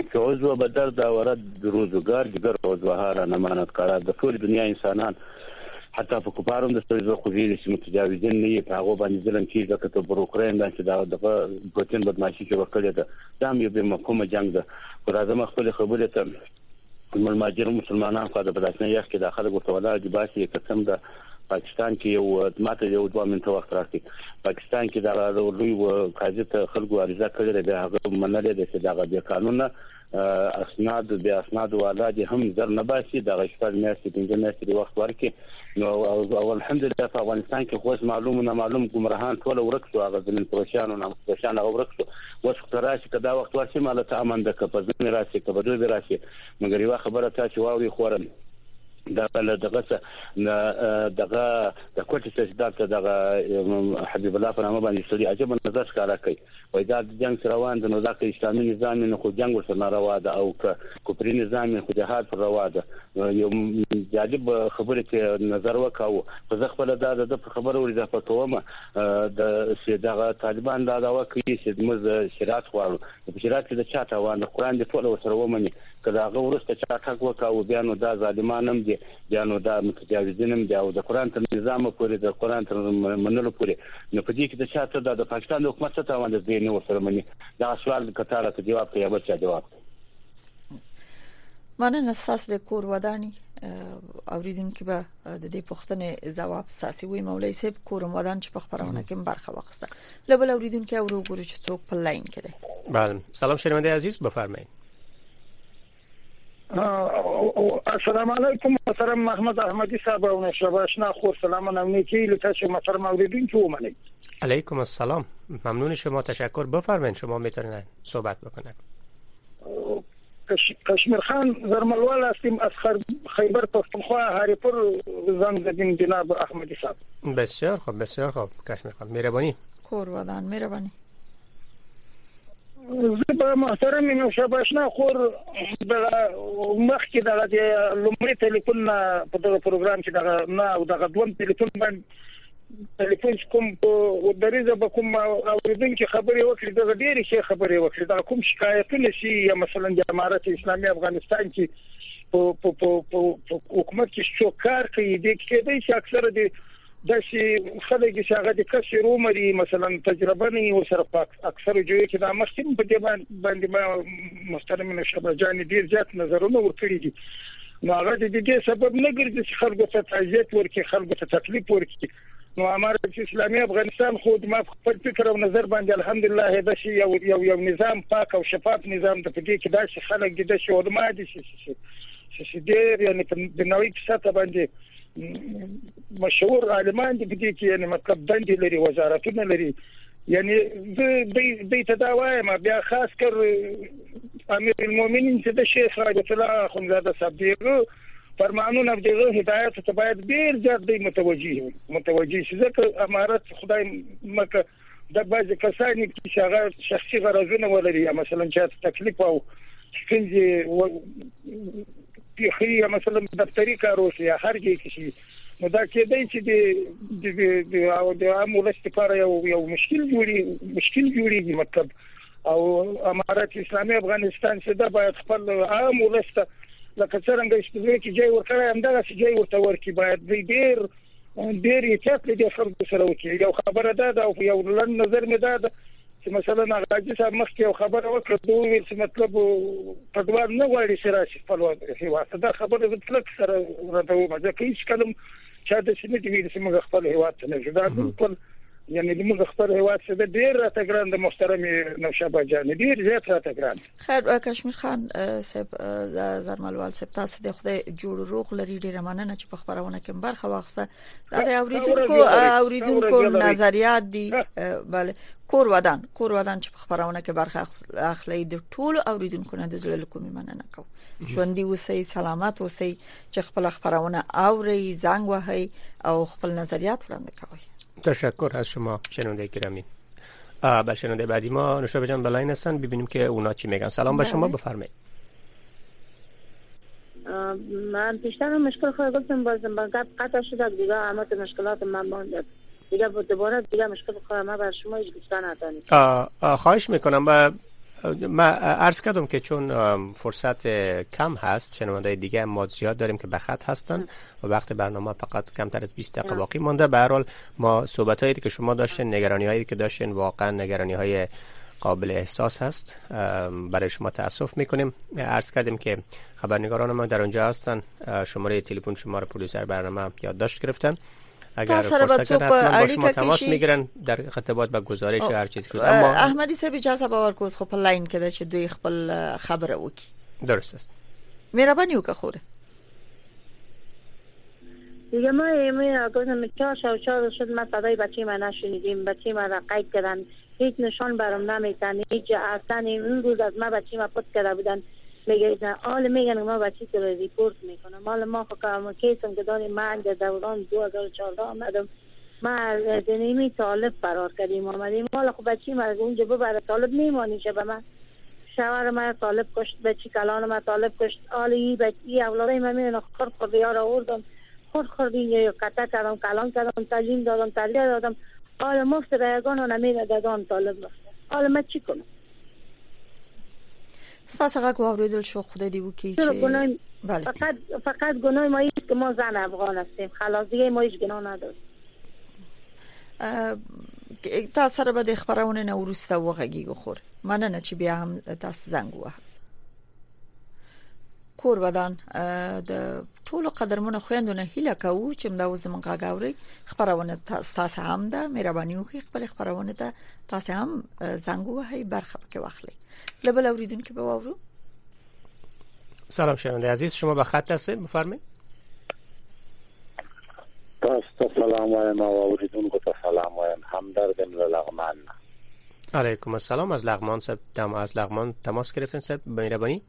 که عضو به درد آورد روزگار جگر عضوها را نماند کارا. د ټول دنیا انسانان حتی په کفارم د سترزو خوځېږي چې متجاوزین نه وي، په هغو باندې ظلم کېږي ځکه ته پر اوکراین باندې دغه پوتین بدماشي چې وکړې ده دا هم یو بې مفهومه جنګ ده. خو راځم خپلې خبرې ته مهاجر مسلمانان خو د بداسنه یخ کې د خلکو ورته ولاړ دي باسي قسم ده. پاکستان کې یو ماته یو 2 منټه وخت راکړي. پاکستان کې دا لوی قاضي ته خلکو عریضه کړې ده، هغه منلې ده چې دا غوډه قانون اسناد بیا اسناد ولادي هم زر نه باسي د غشفر میاشتې 15 میاشتې وخت ورکړي. نو او الحمدلله په افغانستان کې خو معلوم نه معلوم ګمراهان ټول ورکړو، هغه د پروشانو نه پروشان هغه ورکړو. اوس راشي کدا وخت ورشي مال ته امن ده کپه ځنه راشي کبه دوی راشي. مګر یو خبره تاسو واوري خورم دغه د کوټې تجدید دغه حبیب الله په نامه باندې سړي عجب نظر ښکارا کوي. وای دا جنگ روان ده، نو دا کې اسلامي نظام نه خو جنگ ورسره روا ده او کوپری نظام خو جهاد پر روا ده. یو جالب خبره کې نظر وکاو خو زه خپل د خبره ور اضافه کوم د دغه طالبان دا وکړي چې موږ شریعت غواړو. په شریعت کې د چاته وانه قرآن د ټول وسره ومني کله هغه ورسته چا ټاک وکاو بیا نو دا ظالمانم دي بیا نو دا متجاوزینم دي او د قرآن تر نظام پورې د قرآن تر منلو پورې نو په دې کې د چاته د پاکستان حکومت ته باندې دې نه وسره مني. دا سوال کتاره ته جواب کوي به چا جواب مننه. اساس د کور ودانی اوریدونکو به د دې پوښتنې جواب ساسي وي. مولوی صاحب کورم ودان چې په خبرونه کې برخه واخسته لبل اوریدونکو او وګورو چې څوک په لاین کې دی. بله سلام شنونده عزیز بفرمایید. السلام علیکم محترم محمد احمدی صاحب او نشاب آشنا خور سلام نیکی لطفاً محترم اوریدونکو ومنید. علیکم السلام، ممنون شما، تشکر. بفرمایید شما میتونید صحبت بکنید. کشمیر خان زرملوال هستیم از خیبر پختونخوا هریپور زنگ زدیم جناب احمدی صاحب. بسیار خوب بسیار خوب کشمیر خان، مهربانی. کور ودان مهربانی. زه محترم نوشابه آشنا خور د مخکې د لومړي ټلیفون په دغه پروګرام کې دغه نه او دغه دوم ټلیفون باندې ټلیفون کوم په دریزه به کوم اوریدونکو خبرې وکړي دغه ډېرې ښه خبرې وکړي دا کوم شکایتونه شي یا مثلا د امارت اسلامي افغانستان کې په حکومت کې څو کار کوي د کېدای شي اکثره د داسې خلک چې هغه د کسر عمري مثلا تجربه نه او سره اکثر جوړ کې د مخکې په دې باندې محترم نشابه جان ډیر زیات نظرونه ورکړي دي. نو هغه د دې سبب نه ګرځي چې خلکو ته تعزیت ورکړي، خلکو ته تکلیف ورکړي. نو امارت اسلامي افغانستان خو د ما خپل فکر او نظر باندې الحمدلله دا شی یو نظام پاک او شفاف نظام د پدې کې داسې خلک دي چې علماء دي چې ډېر یعنی د نوې سطح باندې مشهور عالمان دي پدې کې یعنی مطلب دندې لري، وزارتونه لري. یعنی د تداوایم بیا خاص کر امیر المؤمنین چې د شیخ حاجت الله اخوندزاده صاحب دیغه فرمانونه دغه هدایت ته باید ډیر زیات دی متوجي شي ځکه امارت خدای مکه د بعض کسانی چې هغه شخصي غرضونه ولري مثلا چې تکلیف او څنګه پیخي مثلا دفتری کاروسي هر ځای کې شي نو دا کېدای چې د عامو لپاره یو مشکل جوړیږي مطلب او امارت اسلامي افغانستان څخه دا باید خپل عامو لپاره لکه څنګه چې کې ځای ورکړای هم دا چې ځای ورته ورکړي باید ډېر احتیاط دې خلکو سره وکړي. یو خبره ده او یو لن نظر مې ده چې مثلا غاجي صاحب مخکې یو خبره وکړه دوی چې مطلب پدوار نه غواړي چې راشي خپل هیواد دا خبره د فلک سره راته ځکه هیڅ کلم چې د سیمې دی چې موږ خپل هیواد ته نه دا بالکل یعنی موږ خپل هیواد څخه ډېر راته ګران د محترم نوشابه جان ډېر زیات راته ګران. خیر کشمیر خان صاحب زرملوال صاحب تاسو د خدای جوړ روغ لري ډېر مننه چې په خبرونه کې برخه واخسته. دا اوریدونکو نظریات دي. بله کور ودان چې په خبرونه کې برخه اخلي د ټول اوریدونکو نه د زړه کومي مننه کوم. ژوندۍ اوسئ، سلامت اوسئ، چې خپل خبرونه اوري، زنګ وهي او خپل نظریات وړاندې کوي. تشکر از شما شنونده گرامی. بر شنونده بعدی ما نوشابه جان بلاین هستن، ببینیم که اونا چی میگن. سلام به شما، بفرمایید. من پیشتر مشکل خواهی گفتم بازم قطع شده دیگه اما مشکلات من مانده دیگه دوباره مشکل خواهی ما بر شما هیچ گفتن ندانید. خواهش میکنم ما عرض کردم که چون فرصت کم هست، شنونده دیگه ما زیاد داریم که به خط هستن و وقت برنامه فقط کمتر از 20 دقیقه باقی مونده. به هر حال ما صحبتایی که شما داشتین، نگرانی‌هایی که داشتین، واقعا نگرانی‌های قابل احساس هست. برای شما تاسف میکنیم. عرض کردیم که خبرنگاران ما در اونجا هستن. شماره تلفن شما رو پرودوسر برنامه یادداشت گرفتن. اگر فرصت کنه حتما با شما تماس میگیرن در ارتباط با گزارش و هر چیزی که اما احمدی صاحب اجازه باور کوز خو په لاین کې د چې دوی خپل خبره وکي. درست است. مهرباني وکړه خوره. دیگه ما گفتم 4 شد ما صدای بچه ما نشنیدیم. بچه ما را قید کردن، هیچ نشان برام نمیتن، هیچ اصلا این روز از ما بچه ما پت کرده بودن. میگن حال میگن ما بچی تو ریپورت میکنم. حال ما فکرم کیسم که داریم من در دوران 2014 آمدم، ما از نیمی طالب فرار کردیم آمدیم. حال خب بچی ما اونجا ببره طالب میمانی شه به من شوهر ما طالب کشت، بچی کلان ما طالب کشت. حال این بچی اولادای من میدن خورد یار آوردم، خورد یا قطع کردم، کلان کردم، تعلیم دادم، تربیت دادم. حال مفت رایگان و نمیده دادان طالب مفت. حال ما چی کنم؟ ساسغه گواوریدل شو خدای دی وکی چه بله. فقط گناه ما است که ما زن افغان هستیم، خلاص دیگه ما هیچ گناه نداریم. تاسو سره به خبرونه نه ورسته وغږی غوړ مننه چې بیا هم تاسو زنګ وه کور ودان د ټولو قدرمنو خويندونه هیله کوو چې موږ زمونږ غاوري خبرونه تاسو هم ده مهرباني وکړئ خپل خبرونه ته تاسو هم زنګ وهي برخه کې واخلئ. لبل اوریدونکو به واورو. سلام شنونده عزیز، شما به خط هستید، بفرمایید. تاسو سلام وایم او اوریدونکو ته سلام وایم. همدرد من لغمان. علیکم السلام. از لغمان صاحب از لغمان تماس گرفتین صاحب، مهربانی.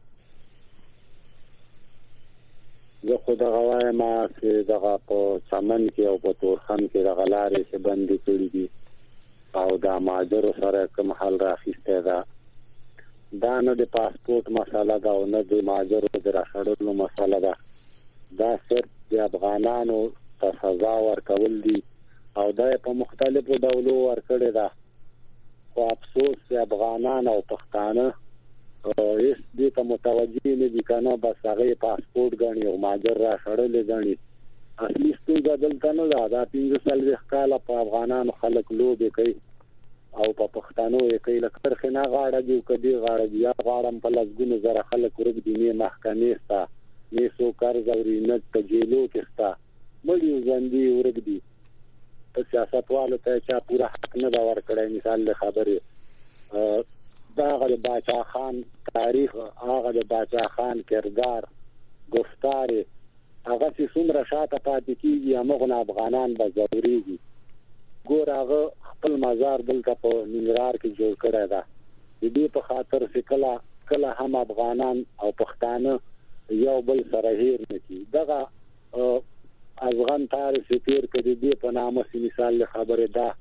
زه خو دغه وایم چې دغه په چمن کې او په تورخم کې دغه لارې چې بندي کړي دي او د ماجر سره کوم حل راخیسته ده، دا نه د پاسپورت مسله ده او نه د ماجر د راخړلو مسله ده. دا صرف د افغانانو ته سزا ورکول دي او دا په مختلفو ډولو ورکړي ده. خو افسوس چې افغانان او پښتانه هیڅ دې ته متوجه نه دي کنه، بس هغه پاسپورت غني او ماجر راخړلې غني. اصلي ستونزه دلته نه ده. دا 15 کاله په افغانانو خلک لوبي کوي او په پښتنو یې کوي. لکه خنا غاړه دی کدي غاړه دی یا غاړم په لږونو زره خلک ورګ دي نه محکمې ستا نه سو قرض او رینت په جیلو کې ستا مړي ځندې ورګ دي. په سیاست والو ته چا پورا حق نه دا ورکړی. مثال له خبره دا غل باچا خان تاریخ، هغه د باچا خان کردار گفتار هغه چې څومره شاته پاتې کیږي هغه افغانان به ضروري ګور هغه خپل مزار دلته په ننګرهار کې جوړ کړی دا. دې په خاطر چې کله هم افغانان او پښتانه یو بل سره هیر نه کی. دغه افغان تاریخ تیر کړي دي په نامه مثال له خبره دا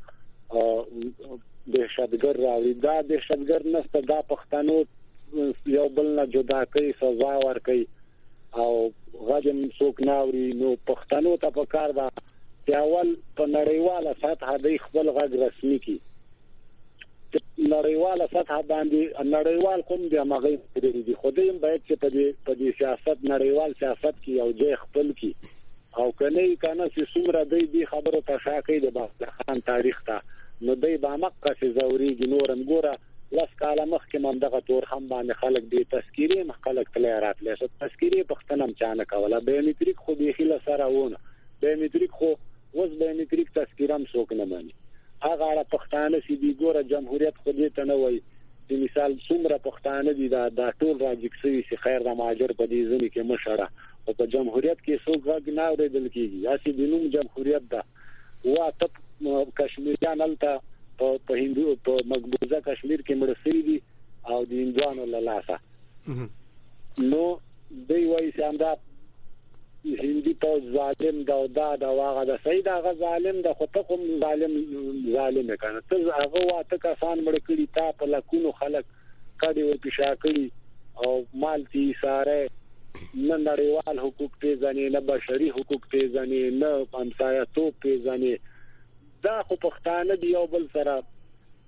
دهشتګر راوړي. دا دهشتګر نسته، دا پښتنو یو بل نه جدا کوي، سزا ورکوي او غاجم څوک ناوري. نو پښتنو ته په کار ده چې اول په نړیواله سطح د خپل غږ رسمي کی. نړیواله سطح باندې نړیوال کوم دی مغې دي خدایم باید چې په دې سیاست نړیوال سیاست کې یو ځای خپل کی او کنه چې څومره دې خبره ته شاکې د باغ تاریخ ته نو دای با مکه چې زوريږي. نورم ګوره لاس کاله مخکې من دغه تور هم باندې خلک دې تذکيري خلک تلارات لشه تذکيري پښتنم چانه کوله. بیومتریک خو به خله سره ونه بیومتریک خو وز بیومتریک تذکيرم څوک نه مانی. هغه پښتانه چې دی ګوره جمهوریت خو دې ته نه وای. د مثال څومره پښتانه دي دا ټول راځي چې خیر د ماجر په دې ځنی کې مشره او په جمهوریت کې څوک غږ نه اورېدل کیږي. اسی د نوم جمهوریت ده وا ته کشمیریان الته په هندو په مقبوضه کشمیر کې مرسي دي او د هندوانو له لاسه. نو دوی وایي چې دا هندي په ظالم دا واغه د سید هغه ظالم د خو ته کوم ظالم کنه ته هغه واته کسان مړ کړي تا په لکونو خلک کډي ور پښا کړي او مال تی ساره نه نړیوال حقوق پیژني نه بشري حقوق پیژني نه همسایتوب پیژني. دا خو پښتانه دی یو بل سره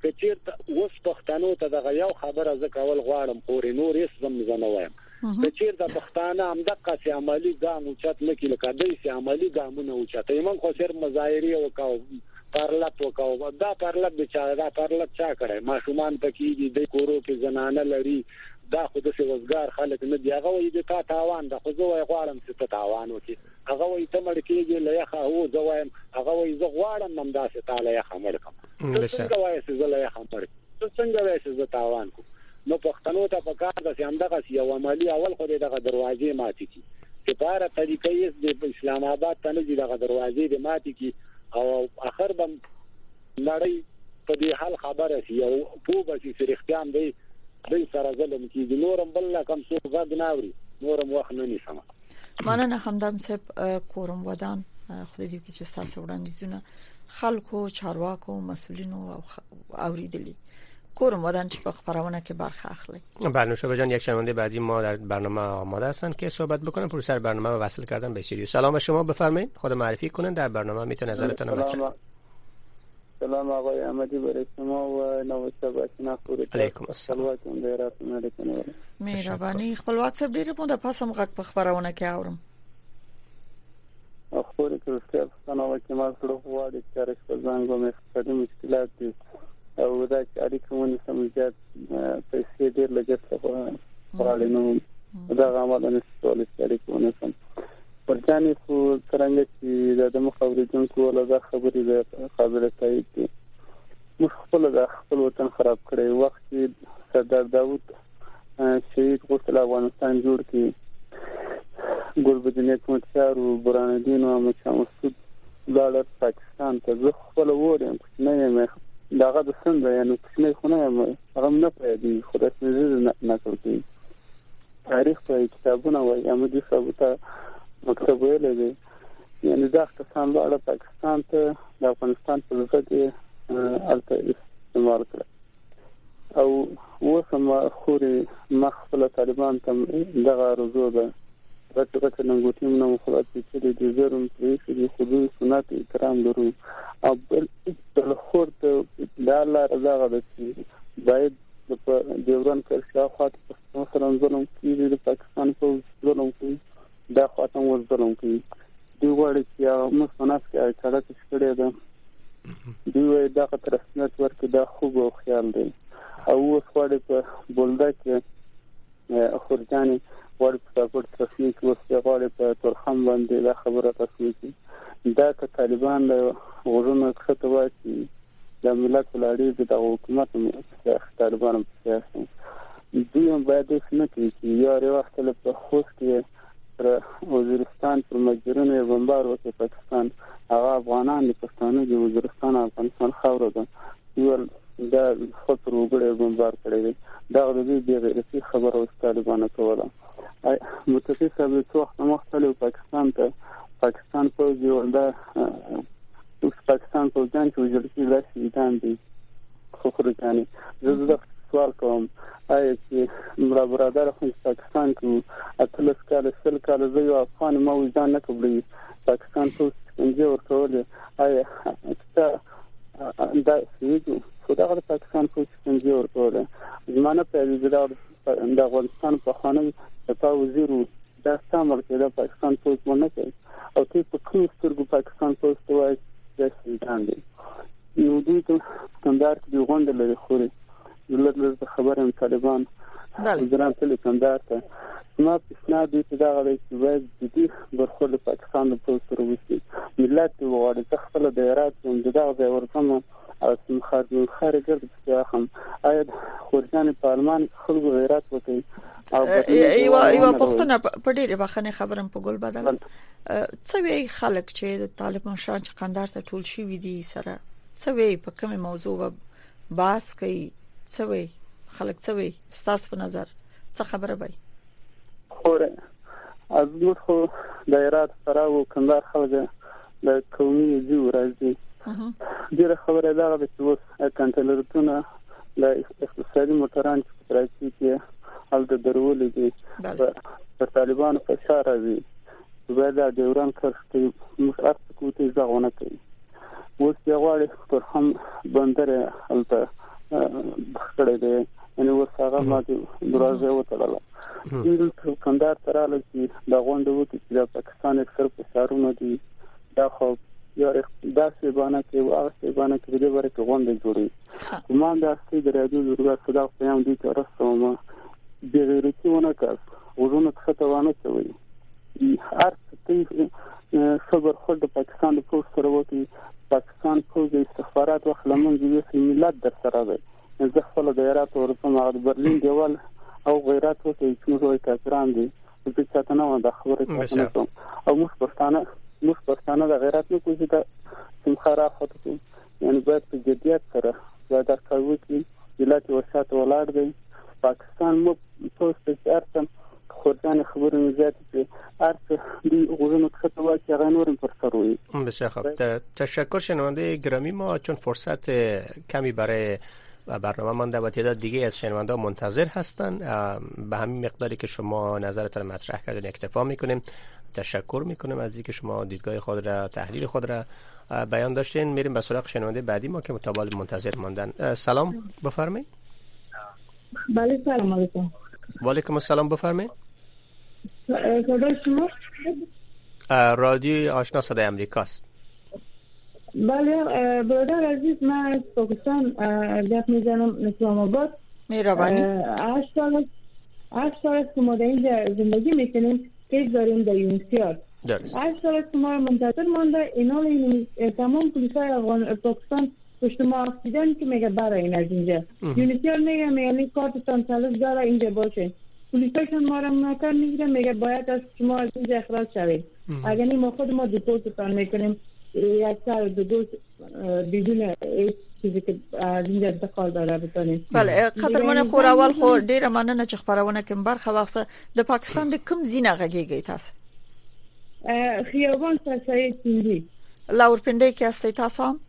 کچیر اوس پښتنو ته دغه یو خبره ز کول غواړم خوري نور هیڅ زم نه وایم کچیر د پښتانه هم دغه سي عملی ګام او چت نه کله کدی سي عملی ګامونه او چت ایمن خو سر مظاهری او کاو پارلط وکاو دا پارلط بچاره دا پارلط چا کړي ماشومان پکې دي د کورو کې زنانه لري دا خود څه وزګار خلک نه دی هغه وي د تاوان د خو زه غواړم چې تاوان وکړي هغه وي ته مړ کېږي لایخه هو زه وایم هغه وي زه غواړم نم داسې تعالی خمر کوم څنګه وایي چې زه لایخه مړ څنګه وایي چې زه تاوان کوم نو پښتنو ته په کار د سیمدغه یو عملی اول خو دغه دروازې ماتي کی چې بار طریقې د اسلام آباد ته نه دغه دروازې د ماتي کی او اخر بم لړۍ په دې حال خبره شي او په بشي سرختيان دی د سره ظلم کی نورم بل کم څو غد ناوري نورم وخت نه نشم مننه همدان صاحب کورم ودان خو دې کې چې تاسو وړاندیزونه خلکو چارواکو مسولینو اوریدلی کورم ودان چې په خبرونه کې برخه اخلي. بله نوشابه جان یک شنونده بعدی ما در برنامه آماده هستند که صحبت بکنن پروسر برنامه و وصل کردن به استودیو. سلام شما بفرمایید خود معرفی کنن در برنامه میتونه نظرتون رو مطرح کنید. سلام آقای احمدی برای شما و نوشابه شناخور علیکم السلام مهرباني خپل وخت سره ډیره مونږ په سم غږ په خبرونه کې اورم خبرې کوي څنګه چې ما سره غواړي چې رښتیا ځانګو مې ستاسو مشکلات دي او دا چې اړیکې مونږ سمجات پیسې ډېر لګښت غواړي نو دا غواړم چې ټول اړیکې مونږ سم ورځانې خو څنګه چې د مخاورینکو ولا دا خبرې د قابلیت دی موږ خپل وطن خراب کړی وخت سردار داوود شهید غوښتل افغانستان جوړ کړي ګلبدین حکمتیار او برهان الدین او مسعود لاړ پاکستان ته زه خپل وړم نه مې داغه د سند یعنی څه خو نه هغه نه پېدی خدای دې نه کوي تاریخ په کتابونه وایي امدي ثابته مکتب ویلې دي یعنی دا کسان لاړ پاکستان ته د افغانستان په ځای کې الته استعمال کړ او وسم خوري مخفله طالبان ته دغه رجوع ده رټ ننګوتیم نو خلاص چې د زرم پریشي د حدود سنت احترام لرو او بل خورت دا لار دغه د باید د دیوران کرشا خاط مثلا ظلم کیږي د پاکستان په ظلم کوي دا خاطم ور ظلم کوي دی وړي چې موږ مناس کې اړه تشکړه ده دی دا خطر رسمیت ورکړي دا خوب او خیال دی او اوس وړي په بولدا کې خورجاني وړي په پټ تصویر کې اوس وړي په تورخم باندې دا خبره تصویر کی دا که طالبان غوړونه خطه وایي د ملت ولادي د حکومت د طالبانو په سیاست دوی باید څه کوي چې یو وخت په خوست کې پر وزیرستان پر مجرونه بمبار وکړي پاکستان هغه افغانان د پښتانه د وزیرستان افغانستان خاور ده یو دا خطر وګړي بمبار کړي دا د دې غیرتي خبره او طالبانو کوله متفق به وخت مختلف پاکستان په جوړه پاکستان په ځان کې وجرتي لاسي دان دي خو خورګانی زه سوال کوم آیا چې برادر خو پاکستان کې اتلس کال زه یو افغان ما وځان نه کوم پاکستان په څنګه ورته آیا دا سویجو خدای پاکستان په څنګه ورته زمانه په د افغانستان په خانم په وزیر دا استعمال کړي د پاکستان په څمنه کوي او ته په کوم سترګو پاکستان په استوای چې ځاندي نو دوی ته ستاندارد دی غونډه لري خوري دلته خبره طالبان ځران تل ستاندارد ما پښنا دي چې دا غوړي چې باید د دې برخورد پاکستان په سره وسی ملت وغواړي چې خپل د ایرات د دغه ورکم او خارجګر د هم آیا خورجان پارلمان خلکو غیرت وکړي ایوا پښتنه په ډیره بخنه خبرم په ګل بدل څه وی خلک چې د طالبان شان چې قندار ته ټول شي وي دي سره څه وی په کومه موضوع باس کوي څه وی خلک څه وی ستاسو په نظر څه خبره وي خوره از موږ خو دایرات سره او قندار خلک د قومي جو راځي ډیره خبره ده چې اوس کنټرولونه د اقتصادي موټران چې راځي کې حل د درولې دي په طالبان په شاره دي باید د دوران کړي مخاطب کوته ځغونه کوي اوس یو غواړي پر هم بندر حالت بخړې ده یعنی وساغه ما دروازه وتړله د کندهار تراله چې د غونډه وته چې د پاکستان اکثر فشارونه دي دا خو یو داسې باندې کې واسطه باندې کې د ورته غونډه جوړي کومه د اصلي د رادیو ضرورت صدا پیام دي چې راستومه د غیرتونه کاس ورونه څه کوي هر څه صبر خود د پاکستان د پولیس سره وتی پاکستان پولیس استخبارات او خلمن د ملت در سره دی زه خپل د غیرت او د برلین دیوال او غیرت او چې موږ کافران دي چې څه نه د خبرې کوم او موږ پښتانه د غیرت نه کوي چې د خراب خطو یعنی باید په جدیت سره دا کاوه چې ملت وسات ولاړ دی پاکستان مو پولیس ته خودان خبرونه زیات چې ارته دی غوږونو څخه واچي غنورم پر سروي. بسیار خوب. تشکر شنونده گرامی. ما چون فرصت کمی برای برنامه مانده و تعداد دیگه از شنونده منتظر هستن، به همین مقداری که شما نظرتون مطرح کردین اکتفا میکنیم. تشکر میکنیم از اینکه شما دیدگاه خود را، تحلیل خود را بیان داشتین. میریم به سراغ شنونده بعدی ما که متابعت منتظر ماندن. سلام بفرمایید. بله سلام علیکم. و علیکم السلام بفرمایید. صدای شما؟ رادیوی آشنا صدای امریکاست. بله برادر عزیز، من از پاکستان گپ میزنم، اسلام آباد. مهربانی. 8 سال است که ما در اینجا زندگی میکنیم، کیس داریم در یونیسیار. 8 سال است که ما منتظر مانده. اینا تمام پلیسای افغان پاکستان پشت ما افتیدن که میگه برای این از اینجا. یونیسیار میگه کارتتان سالس داره اینجا باشه. پلیساشون ما را نکر میگیرن، میگه باید از شما از اینجا اخراج شوید. اگر نه ما خود ما دیپورتتان میکنیم 1 سال 2 روز بدون چیزی که از اینجا انتقال داره بتونیم. بله قدرمن خوراول خو ډیره مننه چې خبرونه کوم برخه واسطه د پاکستان د کوم زینه غږیږي تاسو؟ خیابان سرسایه تیندی لاورپنډي کې استای تاسو هم؟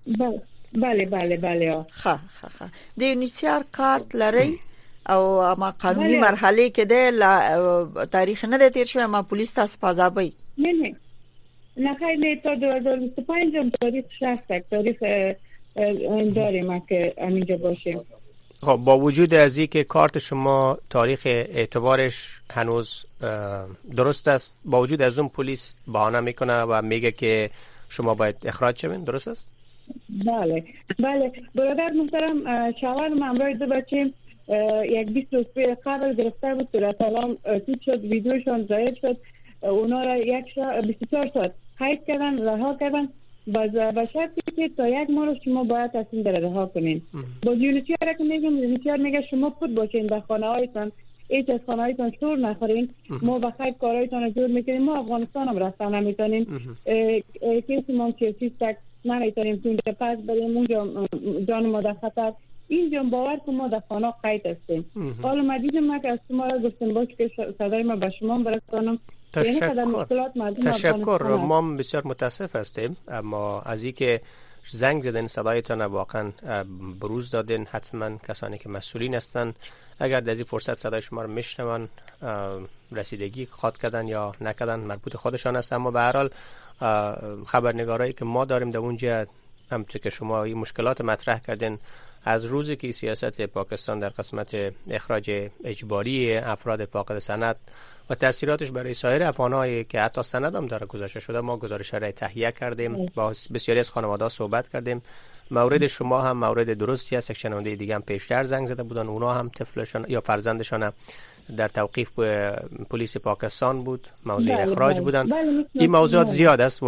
بله ښه د یونیسیار کارت لري او ما قانوني مرحله کې د تاریخ نه د تیر شوی ما پولیس تاسو پازابي نه خیلی تا 2025 هم تاریخ شخص تاریخ داریم که همینجا باشیم. خب با وجود از این که کارت شما تاریخ اعتبارش هنوز درست است، با وجود از اون پلیس بهانه میکنه و میگه که شما باید اخراج شوین، درست است؟ بله برادر محترم، شوهرم همراه 2 بچه 20 روز قبل گرفته بود، در سلام توت شد، ویدیوشان ظاهر شد، اونا را 24 ساعت قید کردن، رها کردن با شرطی که تا 1 ماه شما باید از این رها کنین. با یونیسیار که میگم، یونیسیار میگه شما خود باشین در خانه هایتان، هیچ از خانه هایتان شور نخورین، ما بخیر کارهایتان رو جور میکنیم، ما افغانستان هم رفتن نمیتونیم، کسی ما سیاسی تک نمیتونیم تو اینجا پس بریم اونجا جان ما در خطر. اینجا باور که ما در خانه قید هستیم. حالا ما دیدم که از شما را گفتم باش که صدای ما به شما برسانم. تشکر. ما بسیار متاسف هستیم، اما از اینکه زنگ زدن صدایتان واقعا بروز دادن، حتما کسانی که مسئولین هستن اگر در این فرصت صدای شما رو میشنون رسیدگی خواهد کردن یا نکردن مربوط خودشان است. اما به هر حال خبرنگارایی که ما داریم در اونجا، همونطور که شما این مشکلات مطرح کردین، از روزی که سیاست پاکستان در قسمت اخراج اجباری افراد فاقد سند و تاثیراتش برای سایر افغانایی که حتی سند هم داره گذاشته شده، ما گزارش را تهیه کردیم، با بسیاری از خانواده‌ها صحبت کردیم. مورد شما هم مورد درستی است. یک شنونده دیگه هم پیشتر زنگ زده بودن، اونا هم طفلشون یا فرزندشان در توقیف پلیس پاکستان بود، موضوع اخراج بودن. این موضوعات زیاد است،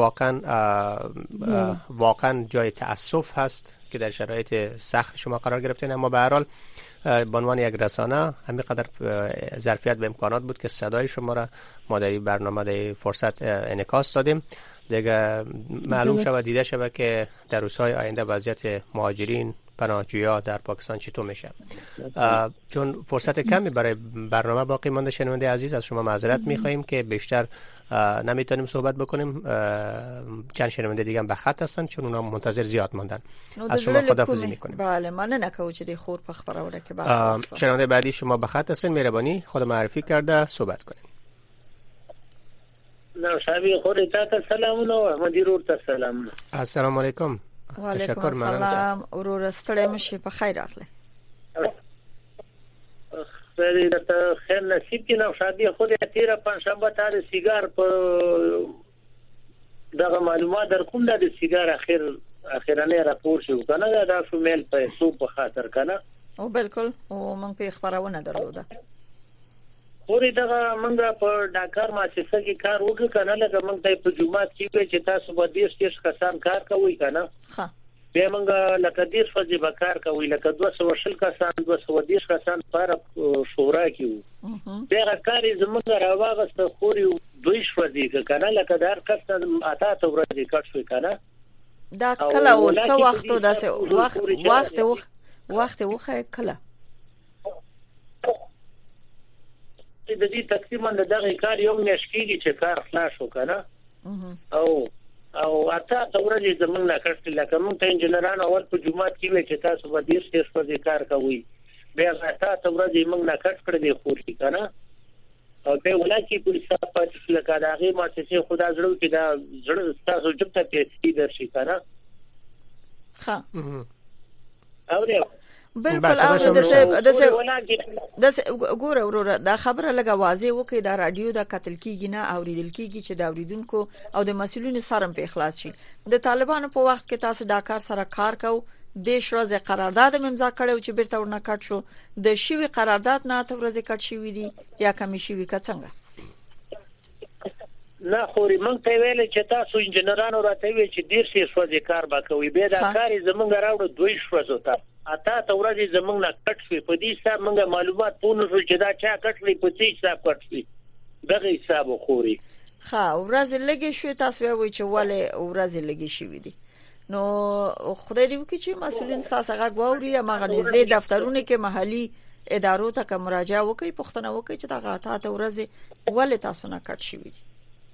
واقعا جای تأسف هست که در شرایط سخت شما قرار گرفتین. اما به هر حال به عنوان یک رسانه همینقدر ظرفیت به امکانات بود که صدای شما را ما در این برنامه در فرصت انعکاس دادیم. دیگه معلوم شود، دیده شود که در روزهای آینده وضعیت مهاجرین پناهجویان در پاکستان چطور میشه. چون فرصت کمی برای برنامه باقی مانده، شنونده عزیز از شما معذرت میخواهیم که بیشتر نمیتونیم صحبت بکنیم. چند شنونده دیگه هم به خط هستن چون اونا منتظر زیاد ماندن. از شما خداحافظی میکنیم. بله من نکوچه خور په خبره که شنونده بعدی شما به خط هستن، مهربانی خود معرفی کرده صحبت کنیم. نه شبی خودت تا سلام و مدیر ورته سلام. السلام علیکم وعلیکم السلام ورور ستړی مشه په خیر راغله. خیر ته خیر نصیب کې نو شادي خو دې تیر پنځشنبه تار سیګار په دغه معلومات در کوم د سیګار اخیرانه راپور شو کنه دا فمیل په سو په خاطر کنه او بالکل او موږ په خبرونه درلوده خوري دغه موږ په ډاکټر مؤسسه کې کار وکړ کنه لکه موږ په جمعات کې چې تاسو به دې کسان کار کوي کنه ها به موږ لکه دې فزي به کار کوي لکه 200 کسان 210 کسان پر شورا کې به کاری زموږ راوغست خوري دوی شوځي کنه لکه دار کس اته ته ورځي کټ شو کنه دا کله او څو وخت داسې وخت کله د دې تقریبا دغه کار یو مشکلي چې کار خلاص وکنه او اته ته ورځي زمونږ نه کړل لکه موږ ته انجنيران اول په جمعات کې وې چې تاسو به ډیر څه کار کوي بیا اته ته ورځي موږ نه کړل خوري کنه او به ولکه پولیس په لکه داغه مؤسسه خدا زړه کې دا زړه تاسو جبته پیسې درشي کنه ها او بالکل او د ګوره وروره دا خبره لګه واضح وکي دا رادیو دا قتل کیږي نه اوریدل کیږي چې دا اوریدونکو او د مسؤلینو سره په اخلاص شي د طالبانو په وخت کې تاسو دا کار سره کار کو د شروع قرارداد امضا کړو چې بیرته ورنه کټ شو د شوی قرارداد نه ته ورځ کټ شوی دی یا کمی شوی څنګه نه خوري موږ ته ویل چې تاسو انجنيرانو راته ویل چې ډیر شي کار وکوي به دا کار زمونږ راوړو دوی شوزو ته اته ته ورځي زمونږ نه کټ شي په دې حساب موږ معلومات پونه شو چې دا چا کټلې په څه حساب کټ شي دغه حساب خوري ها ورځ لګي شو تاسو وایي چې ولې ورځ لګي شوی دی نو خدای دې وکړي چې مسؤلین ساسغه غواړي یا مغنيزه دفترونه کې محلي ادارو ته مراجعه وکړي پښتنه وکړي چې دا غاټه ته ورځ ولې تاسو نه کټ شوی دی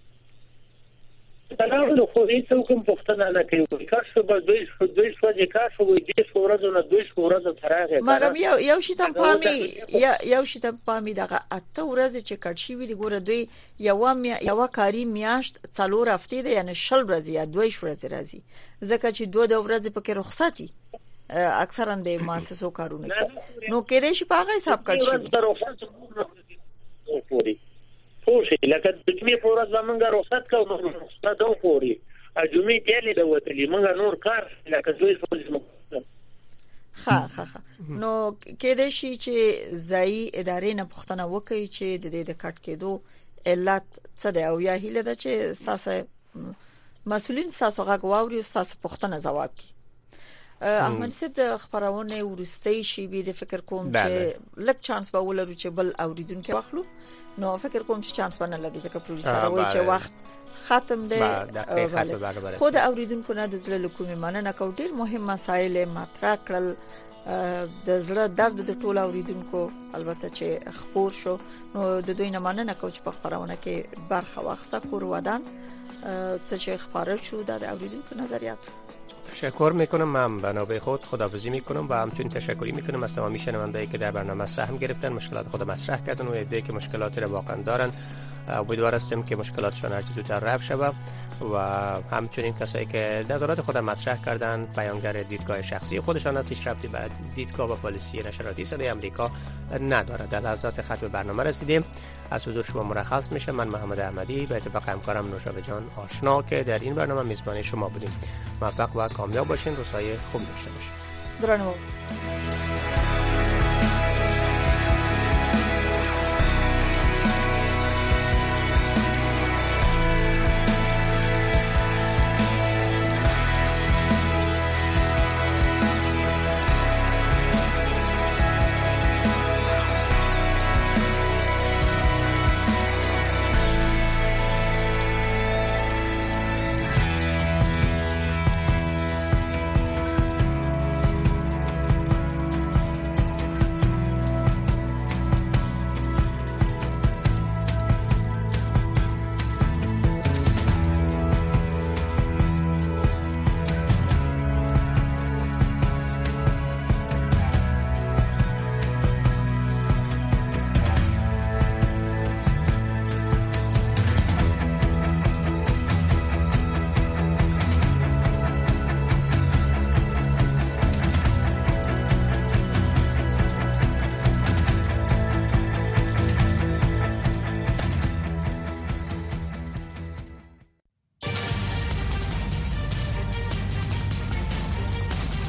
تناول خو هیڅ کوم پښتنه نه کوي کار شو به دوی شو کار شو دې ورځو نه دوی ورځو ترغه مګم یو شي تم پامي دغه اته ورځې چې کټ شي وی ګوره دوی یو کاری میاشت څلور هفته ده یعنی شل ورځې یا دوی ورځې راځي ځکه چې دوه ورځې پکې رخصتي اکثرا د مؤسسو کارونه نو کېدې شي په هغه حساب کټ شي پوښي لکه د جمعې په ورځ موږ رخصت کوو نو دا خوري ا جمعې تلې د وتلې موږ نور کار لکه دوی څه ها نو کېدې شي چې ځای ادارې نه پښتنه وکړي چې د دې د کټ کېدو علت څه دی او یا هیله ده چې تاسو مسؤلین تاسو غواړي او تاسو پښتنه ځواب کړي احمد صاحب د خبرونه ورستۍ شي به د فکر کوم چې لک چانس به ولرو چې بل اوریدونکو واخلو نو فکر کوم چې چانس باندې لري ځکه پروډوسر وایي چې وخت ختم دی خود اوریدونکو نه د زړه کومې مننه کوم ډیر مهم مسایل مطرح کړل د زړه درد د ټول اوریدونکو البته چې خبر شو نو د دوی نه مننه کوم چې په خبرونه کې برخه واخسته کور ودان چې خبره شو د اوریدونکو نظریات تشکر میکنم. من بنابه خود خداحافظی میکنم و همچنین تشکری میکنم از تمامی شنوندهایی که در برنامه سهم گرفتن، مشکلات خود مطرح کردن و ایده که مشکلاتی را واقعا دارن. امیدوار هستم که مشکلاتشان هر چه زودتر رفع شود و همچنین کسایی که نظرات خود مطرح کردن بیانگر دیدگاه شخصی خودشان است، هیچ ربطی به دیدگاه و پالیسی نشریاتی صدای آمریکا ندارد. در لحظات ختم برنامه رسیدیم. از حضور شما مرخص میشم. من محمد احمدی به اتفاق همکارم نوشابه جان آشنا که در این برنامه میزبان شما بودیم. موفق و کامیاب باشین. روزهای خوب داشته باشین.